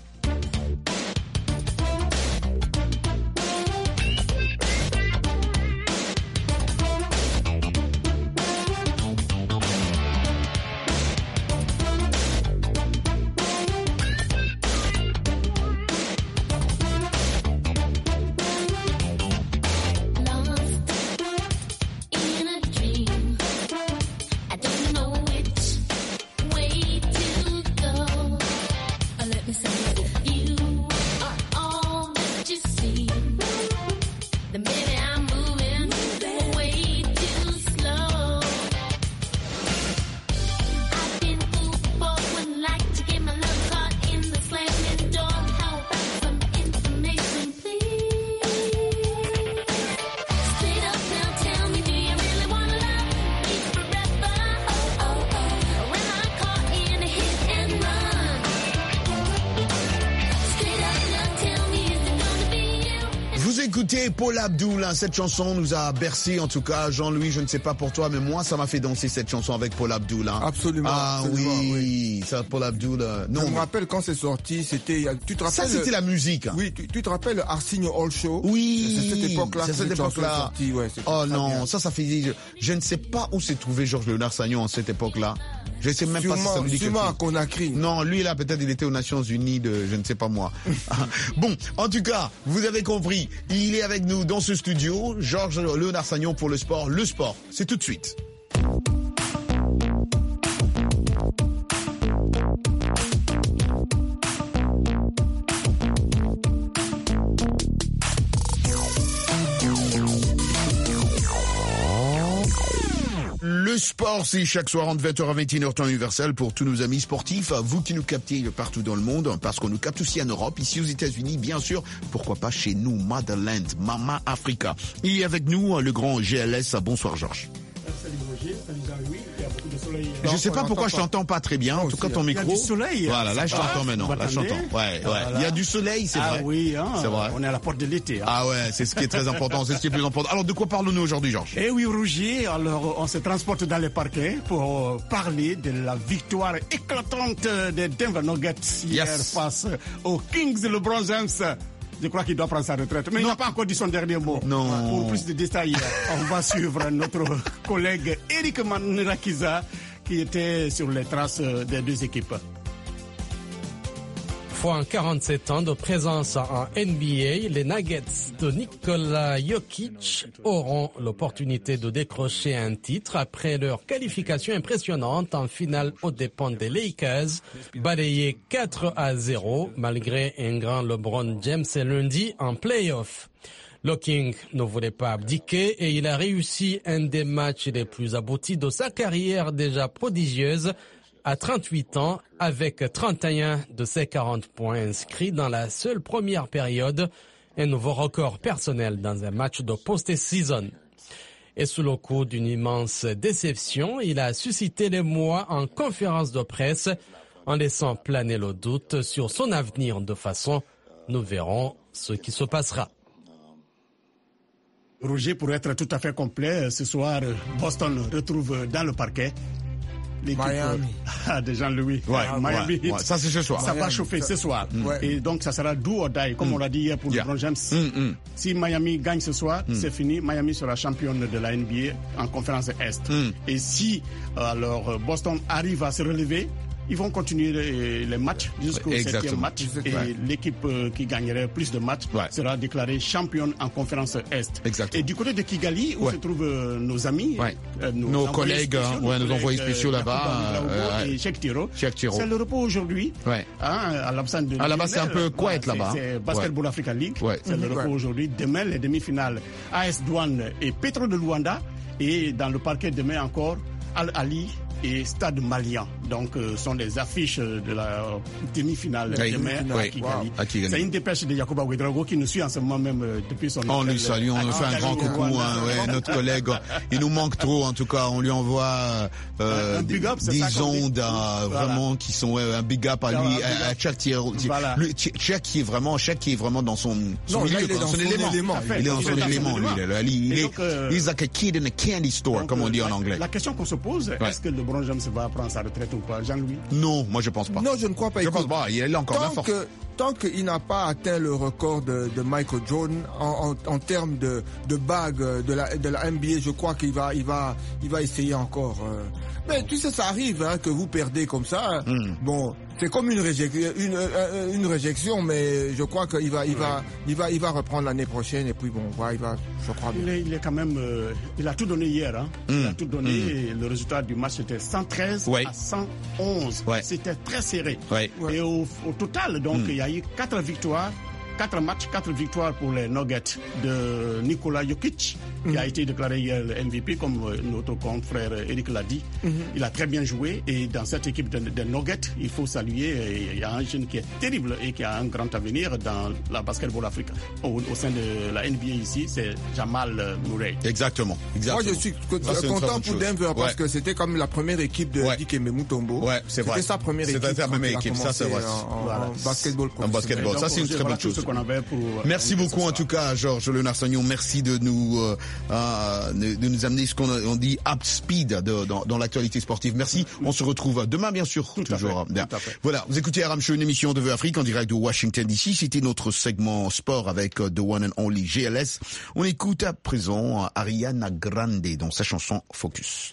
Écoutez, Paula Abdul, hein, cette chanson nous a bercé, en tout cas. Jean-Louis, je ne sais pas pour toi, mais moi, ça m'a fait danser cette chanson avec Paula Abdul. Hein. Absolument. Ah oui, ça, Paula Abdul. Non, je me rappelle quand c'est sorti, c'était... Tu te rappelles, ça, c'était la musique. Hein. Oui, tu te rappelles Arsenio Hall Show? Oui. C'est cette époque-là. C'est cette époque-là. Oh non, bien. Ça fait... Je ne sais pas où s'est trouvé Georges Léonard Sagnon en cette époque-là. Je sais même pas si ça lui dit quelque chose. À Conakry. Non, lui là, peut-être il était aux Nations Unies de, je ne sais pas moi. Bon, en tout cas, vous avez compris, il est avec nous dans ce studio, Georges Léonard Sagnon pour le sport. Le sport, c'est tout de suite. sport, c'est chaque soir entre 20h à 21h temps universel pour tous nos amis sportifs, vous qui nous captez partout dans le monde, parce qu'on nous capte aussi en Europe, ici aux États-Unis, bien sûr, pourquoi pas chez nous, Motherland, Mama Africa. Et avec nous, le grand GLS. Bonsoir Georges. Salut Roger, salut Jean-Louis, il y a beaucoup de soleil. Je sais pas pourquoi je t'entends pas très bien, en tout cas ton micro. Il y a du soleil. Voilà, là je t'entends maintenant, là je t'entends. Ouais, voilà. Il y a du soleil, c'est vrai. Ah oui, c'est vrai. On est à la porte de l'été. Ah ouais, c'est ce qui est très important, c'est ce qui est plus important. Alors de quoi parlons-nous aujourd'hui Georges? Eh oui Roger, alors on se transporte dans les parquets pour parler de la victoire éclatante des Denver Nuggets hier face aux Kings de LeBron James. Je crois qu'il doit prendre sa retraite. Mais il n'a pas encore dit son dernier mot. Non. Pour plus de détails, on va suivre notre collègue Eric Manirakiza qui était sur les traces des deux équipes. En 47 ans de présence en NBA, les Nuggets de Nikola Jokic auront l'opportunité de décrocher un titre après leur qualification impressionnante en finale aux dépens des Lakers, balayés 4-0 malgré un grand LeBron James lundi en play-off. Le King ne voulait pas abdiquer et il a réussi un des matchs les plus aboutis de sa carrière déjà prodigieuse à 38 ans avec 31 de ses 40 points inscrits dans la seule première période, un nouveau record personnel dans un match de post-season. Et sous le coup d'une immense déception, il a suscité l'émoi en conférence de presse en laissant planer le doute sur son avenir de façon, nous verrons ce qui se passera. Roger, pour être tout à fait complet, ce soir, Boston retrouve dans le parquet Miami. De Jean-Louis. Miami. Ouais. Ça, c'est ce soir. Ça va chauffer ce soir. Et donc, ça sera do or die, comme on l'a dit hier pour LeBron James. Si Miami gagne ce soir, c'est fini. Miami sera championne de la NBA en conférence Est. Et si, alors, Boston arrive à se relever, ils vont continuer les matchs jusqu'au 7e match. Et l'équipe qui gagnerait plus de matchs sera déclarée championne en conférence Est. Et du côté de Kigali, où se trouvent nos amis, nos collègues, nos envoyés spéciaux là-bas, et Cheikh Tiro. C'est le repos aujourd'hui. À l'absence de là-bas, c'est un peu quiet là-bas. C'est Basketball Africa League. C'est le repos aujourd'hui. Demain, les demi-finales AS Douane et Petro de Luanda. Et dans le parquet demain encore, Al-Ali et Stade Malien. Donc, sont les affiches de la demi-finale demain à Kigali. C'est une dépêche de Yacouba Ouedraogo qui nous suit en ce moment même depuis son... On lui salue, on lui fait un grand coucou, notre collègue. Il nous manque trop, en tout cas, on lui envoie des ondes vraiment qui sont un big up à lui, à Cheikh qui est vraiment dans son milieu, dans son élément. Il est dans son élément, lui. Il est like a kid in a candy store, comme on dit en anglais. La question qu'on se pose, est-ce que LeBron James va prendre sa retraite ou pas, Jean-Louis? Non, moi je pense pas. Non, je ne crois pas. Je pense pas, il est encore la force. Tant qu'il n'a pas atteint le record de Michael Jordan en termes de bagues de la NBA, je crois qu'il va essayer encore. Mais tu sais, ça arrive que vous perdez comme ça. Bon, c'est comme une réjection, mais je crois qu'il va reprendre l'année prochaine et puis bon, je crois bien. Il est quand même, il a tout donné hier. Il a tout donné. Et le résultat du match était 113 à 111. C'était très serré. Et au total, donc, il y a eu 4 victoires. 4 matchs, 4 victoires pour les Nuggets de Nikola Jokic, qui a été déclaré hier MVP, comme notre confrère Eric l'a dit. Il a très bien joué et dans cette équipe de Nuggets, il faut saluer, il y a un jeune qui est terrible et qui a un grand avenir dans la Basketball Afrique. Au sein de la NBA ici, c'est Jamal Murray. Exactement. Moi, je suis content pour Denver parce que c'était comme la première équipe de Dikembe Mutombo. C'était sa première équipe. C'était sa première équipe, ça c'est vrai. En basketball professionnel. En basketball, ça c'est une très bonne chose. Merci beaucoup en tout cas Georges Léonard Sagnon, merci de nous amener ce qu'on dit up speed dans l'actualité sportive. Merci, on se retrouve demain bien sûr. Toujours. Voilà, vous écoutez RM Show, une émission de Vue Afrique en direct de Washington DC. C'était notre segment sport avec The One and Only GLS. On écoute à présent Ariana Grande dans sa chanson Focus.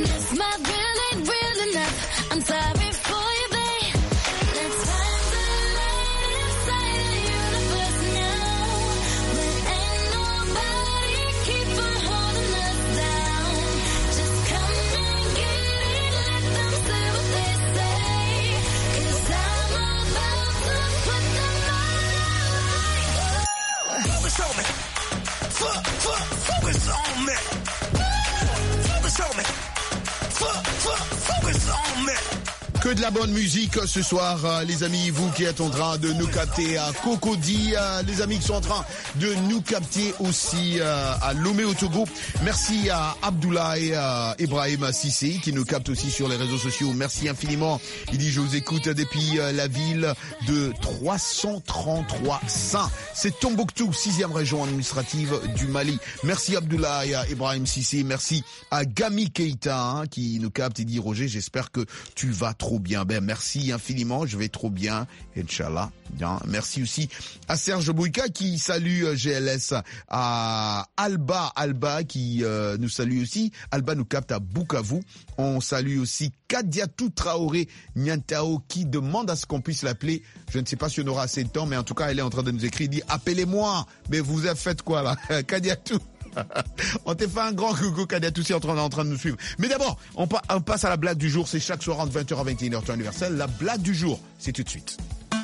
I'm sorry for you, babe. Let's find the Que de la bonne musique ce soir, les amis, vous qui êtes en train de nous capter à Cocody, les amis qui sont en train de nous capter aussi à Lomé au Togo. Merci à Abdoulaye Ibrahim Sissé qui nous capte aussi sur les réseaux sociaux. Merci infiniment. Il dit je vous écoute depuis la ville de 333 Saint. C'est Tombouctou, 6e région administrative du Mali. Merci Abdoulaye Ibrahim Sissé. Merci à Gami Keita qui nous capte et dit Roger, j'espère que tu vas trop bien. Ben merci infiniment, je vais trop bien, Inch'Allah. Bien. Merci aussi à Serge Bouika qui salue GLS, à Alba qui nous salue aussi. Alba nous capte à Bukavu. On salue aussi Kadiatou Traoré Nyantao qui demande à ce qu'on puisse l'appeler. Je ne sais pas si on aura assez de temps, mais en tout cas, elle est en train de nous écrire. Il dit appelez-moi. Mais vous avez fait quoi là, Kadiatou? On t'a fait un grand coucou, Kadiatou, si en train de nous suivre. Mais d'abord, on passe à la blague du jour. C'est chaque soir entre 20h à 21h, temps universel. La blague du jour, c'est tout de suite.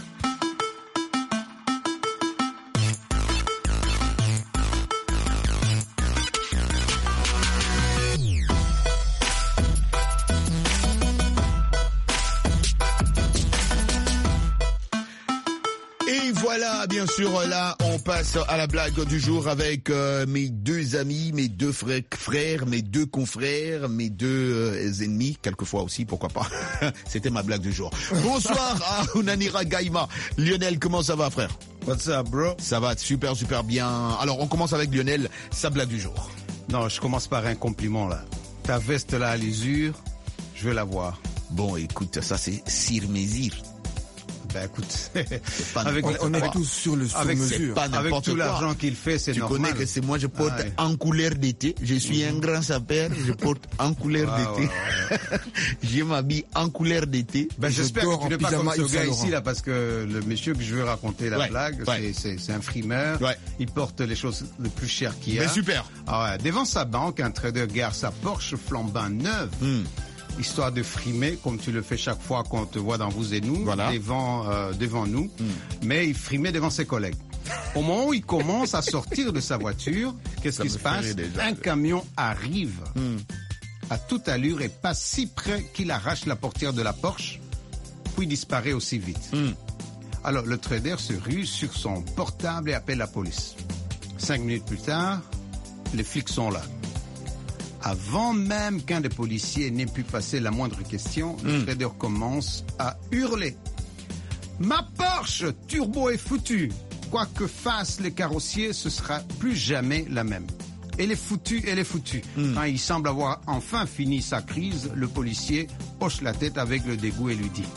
Voilà, bien sûr, là, on passe à la blague du jour avec mes deux amis, mes deux frères, mes deux confrères, mes deux ennemis, quelquefois aussi, pourquoi pas. C'était ma blague du jour. Bonsoir à Unanira Gaïma. Lionel, comment ça va, frère? What's up, bro? Ça va super bien. Alors, on commence avec Lionel, sa blague du jour. Non, je commence par un compliment, là. Ta veste, là, à l'usure, je veux la voir. Bon, écoute, ça, c'est Sir Mésir. Ben écoute, on est tous sur mesure. Avec tout l'argent qu'il fait, c'est normal. Tu connais que c'est moi, je porte en couleur d'été. Je suis un grand sapeur, je porte en couleur d'été. Je m'habille en couleur d'été. Ben j'espère que tu n'es pas comme ce gars ici là, parce que le monsieur que je veux raconter la blague, c'est un frimeur. Il porte les choses les plus chères qu'il y a. Mais super. Ah ouais. Devant sa banque, un trader gare sa Porsche flambant neuve. Histoire de frimer, comme tu le fais chaque fois qu'on te voit dans Vous et Nous, devant nous, mais il frimait devant ses collègues. Au moment où il commence à sortir de sa voiture, qu'est-ce qui se passe? Un camion arrive à toute allure et passe si près qu'il arrache la portière de la Porsche, puis disparaît aussi vite. Alors le trader se ruse sur son portable et appelle la police. 5 minutes plus tard, les flics sont là. Avant même qu'un des policiers n'ait pu passer la moindre question, le trader commence à hurler. Ma Porsche turbo est foutue. Quoi que fassent les carrossiers, ce sera plus jamais la même. Elle est foutue. Quand il semble avoir enfin fini sa crise, le policier hoche la tête avec le dégoût et lui dit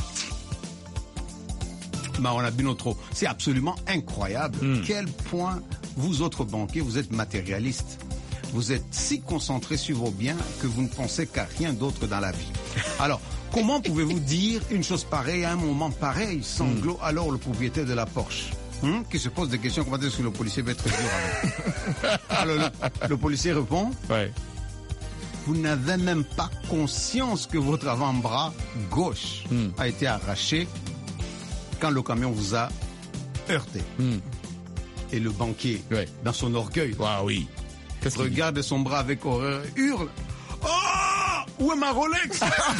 on a bu notre eau. C'est absolument incroyable. Quel point vous autres banquiers, vous êtes matérialistes. Vous êtes si concentrés sur vos biens que vous ne pensez qu'à rien d'autre dans la vie. Alors, comment pouvez-vous dire une chose pareille à un moment pareil? Sanglot alors le propriétaire de la Porsche, qui se pose des questions. Comment est-ce que le policier va être dur avec? Alors, le policier répond vous n'avez même pas conscience que votre avant-bras gauche a été arraché quand le camion vous a heurté. Et le banquier, dans son orgueil, regarde son bras avec horreur, hurle. Oh! Où est ma Rolex?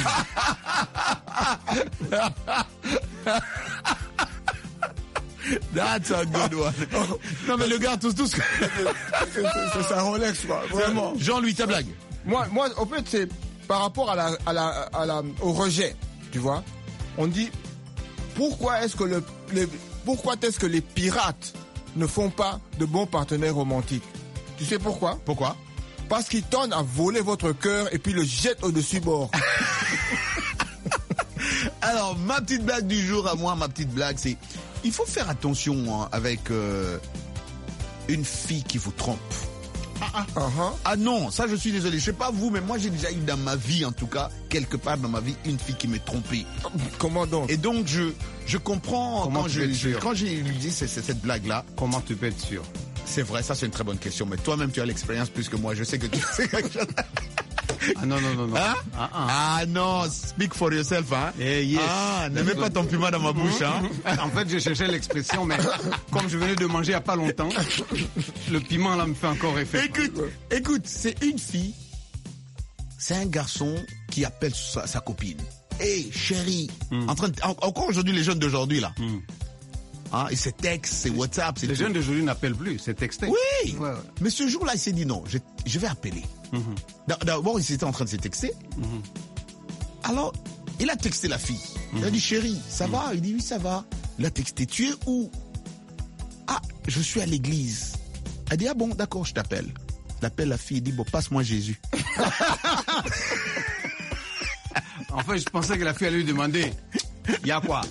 That's a good one. Non mais le gars, tous. C'est sa Rolex, quoi. Vraiment. Jean-Louis, ta blague. Moi, en fait, c'est par rapport au rejet, tu vois. On dit, pourquoi est-ce que les pirates ne font pas de bons partenaires romantiques? Tu sais pourquoi? Pourquoi? Parce qu'ils tendent à voler votre cœur et puis le jettent au-dessus bord. Alors, ma petite blague du jour à moi, c'est... Il faut faire attention avec une fille qui vous trompe. Ah non, ça je suis désolé. Je sais pas vous, mais moi j'ai déjà eu dans ma vie, en tout cas, quelque part dans ma vie, une fille qui m'a trompé. Comment donc? Et donc je comprends quand j'ai lu cette blague-là. Comment tu peux être sûr? C'est vrai, ça c'est une très bonne question. Mais toi-même tu as l'expérience plus que moi. Je sais que tu sais quelque chose. Ah non. Hein? Ah non, speak for yourself, hein? Yes. Ah, ne mets pas ton piment dans ma bouche, hein? En fait, je cherchais l'expression, mais comme je venais de manger il n'y a pas longtemps, le piment là me fait encore effet. Écoute, c'est une fille, c'est un garçon qui appelle sa copine. hey, chérie, encore aujourd'hui, les jeunes d'aujourd'hui, là. Hein, et c'est texte, c'est WhatsApp, c'est les jeunes d'aujourd'hui n'appellent plus, c'est texté. Oui, mais ce jour-là, il s'est dit non, je vais appeler. D'abord, il était en train de se texter. Alors, il a texté la fille. Il a dit, chérie, ça va? Il dit, oui, ça va. Il a texté, tu es où? Ah, je suis à l'église. Elle dit, ah bon, d'accord, je t'appelle. Il appelle la fille, il dit, bon, passe-moi Jésus. En fait, je pensais que la fille allait lui demander, il y a quoi?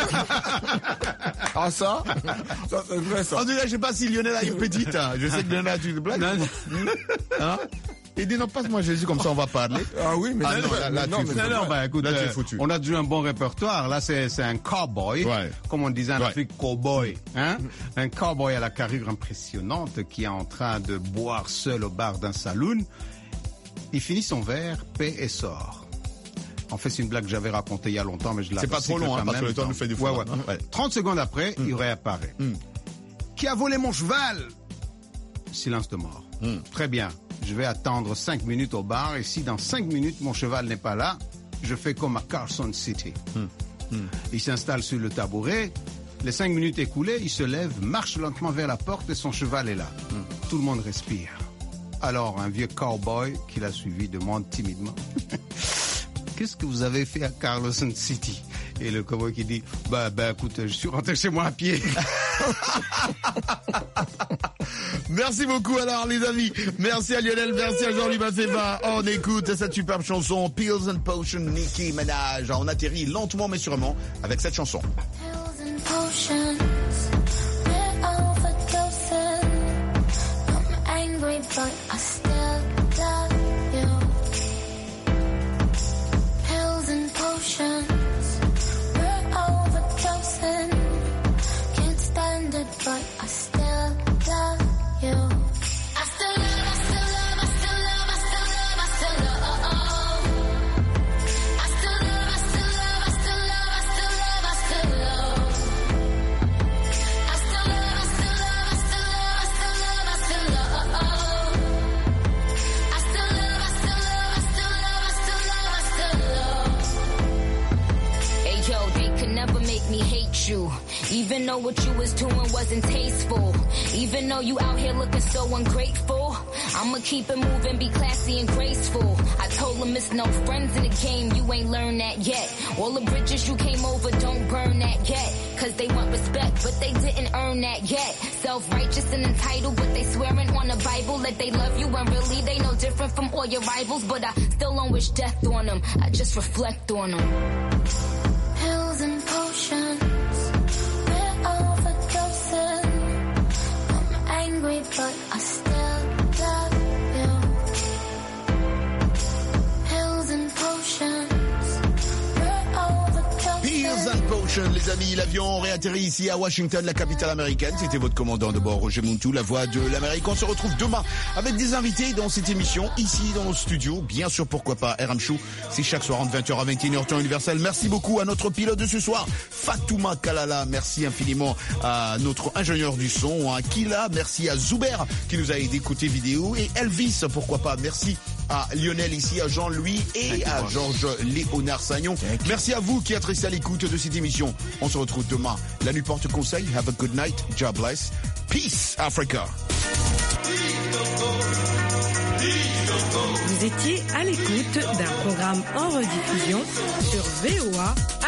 Ah, ça c'est vrai, ça. En tout cas, je sais pas si Lionel a une petite, hein. Je sais que Lionel a une blague. Hein? Il dit non, passe-moi Jésus, comme ça on va parler. Ah oui, mais écoute, là, tu es foutu. On a déjà un bon répertoire. Là, c'est un cowboy, comme on disait en Afrique, cowboy. Hein? Un cowboy à la carrure impressionnante qui est en train de boire seul au bar d'un saloon. Il finit son verre, paie et sort. En fait, c'est une blague que j'avais racontée il y a longtemps, mais je la c'est pas trop long, hein, parce que le temps nous fait du fou. 30 secondes après, il réapparaît. Qui a volé mon cheval? Silence de mort. Très bien. Je vais attendre 5 minutes au bar et si dans 5 minutes mon cheval n'est pas là, je fais comme à Carson City. Il s'installe sur le tabouret. Les 5 minutes écoulées, il se lève, marche lentement vers la porte et son cheval est là. Tout le monde respire. Alors un vieux cowboy qui l'a suivi demande timidement qu'est-ce que vous avez fait à Carson City? Et le cowboy qui dit bah écoute, je suis rentré chez moi à pied. Merci beaucoup alors les amis. Merci à Lionel, merci à Jean-Louis Basseva. On écoute cette superbe chanson Pills and Potion, Nicki Minaj. On atterrit lentement mais sûrement avec cette chanson. Pills and potions, we're overdosing. I'm angry but I still love you. Pills and potions, we're overdosing. Can't stand it but I still love you. I still love, I still love, I still love, I still love, I still love. I still love, I still love, I still love, I still love, I still love. I still love, I still love, I still love, I still love, I still love. I still love, I still love, I still love, I still love, I still love. Hey yo, they could never make me hate you. Even though what you was doing wasn't tasteful. Even though you out here looking so ungrateful. I'ma keep it moving, be classy and graceful. I told them it's no friends in the game, you ain't learned that yet. All the bridges you came over, don't burn that yet. Cause they want respect, but they didn't earn that yet. Self-righteous and entitled, but they swearing on the Bible that they love you when really they no different from all your rivals. But I still don't wish death on them, I just reflect on them. Pills and potions, we're overdosing. I'm angry but I still love you. Pills and potions, we're overdosing. Pills and Potion, les amis, l'avion réatterrit ici à Washington, la capitale américaine. C'était votre commandant de bord, Roger Muntu, la voix de l'Amérique. On se retrouve demain avec des invités dans cette émission, ici dans nos studios. Bien sûr, pourquoi pas, RM Show, c'est chaque soir entre 20h à 21h, temps universel. Merci beaucoup à notre pilote de ce soir, Fatouma Kalala. Merci infiniment à notre ingénieur du son, à Kila. Merci à Zuber, qui nous a aidé côté vidéo. Et Elvis, pourquoi pas. Merci à Lionel ici, à Jean-Louis et à Georges Léonard Sagnon. Merci à vous qui êtes restés à l'écoute de cette émission. On se retrouve demain. La nuit porte conseil. Have a good night. God bless. Peace, Africa. Vous étiez à l'écoute d'un programme en rediffusion sur VOA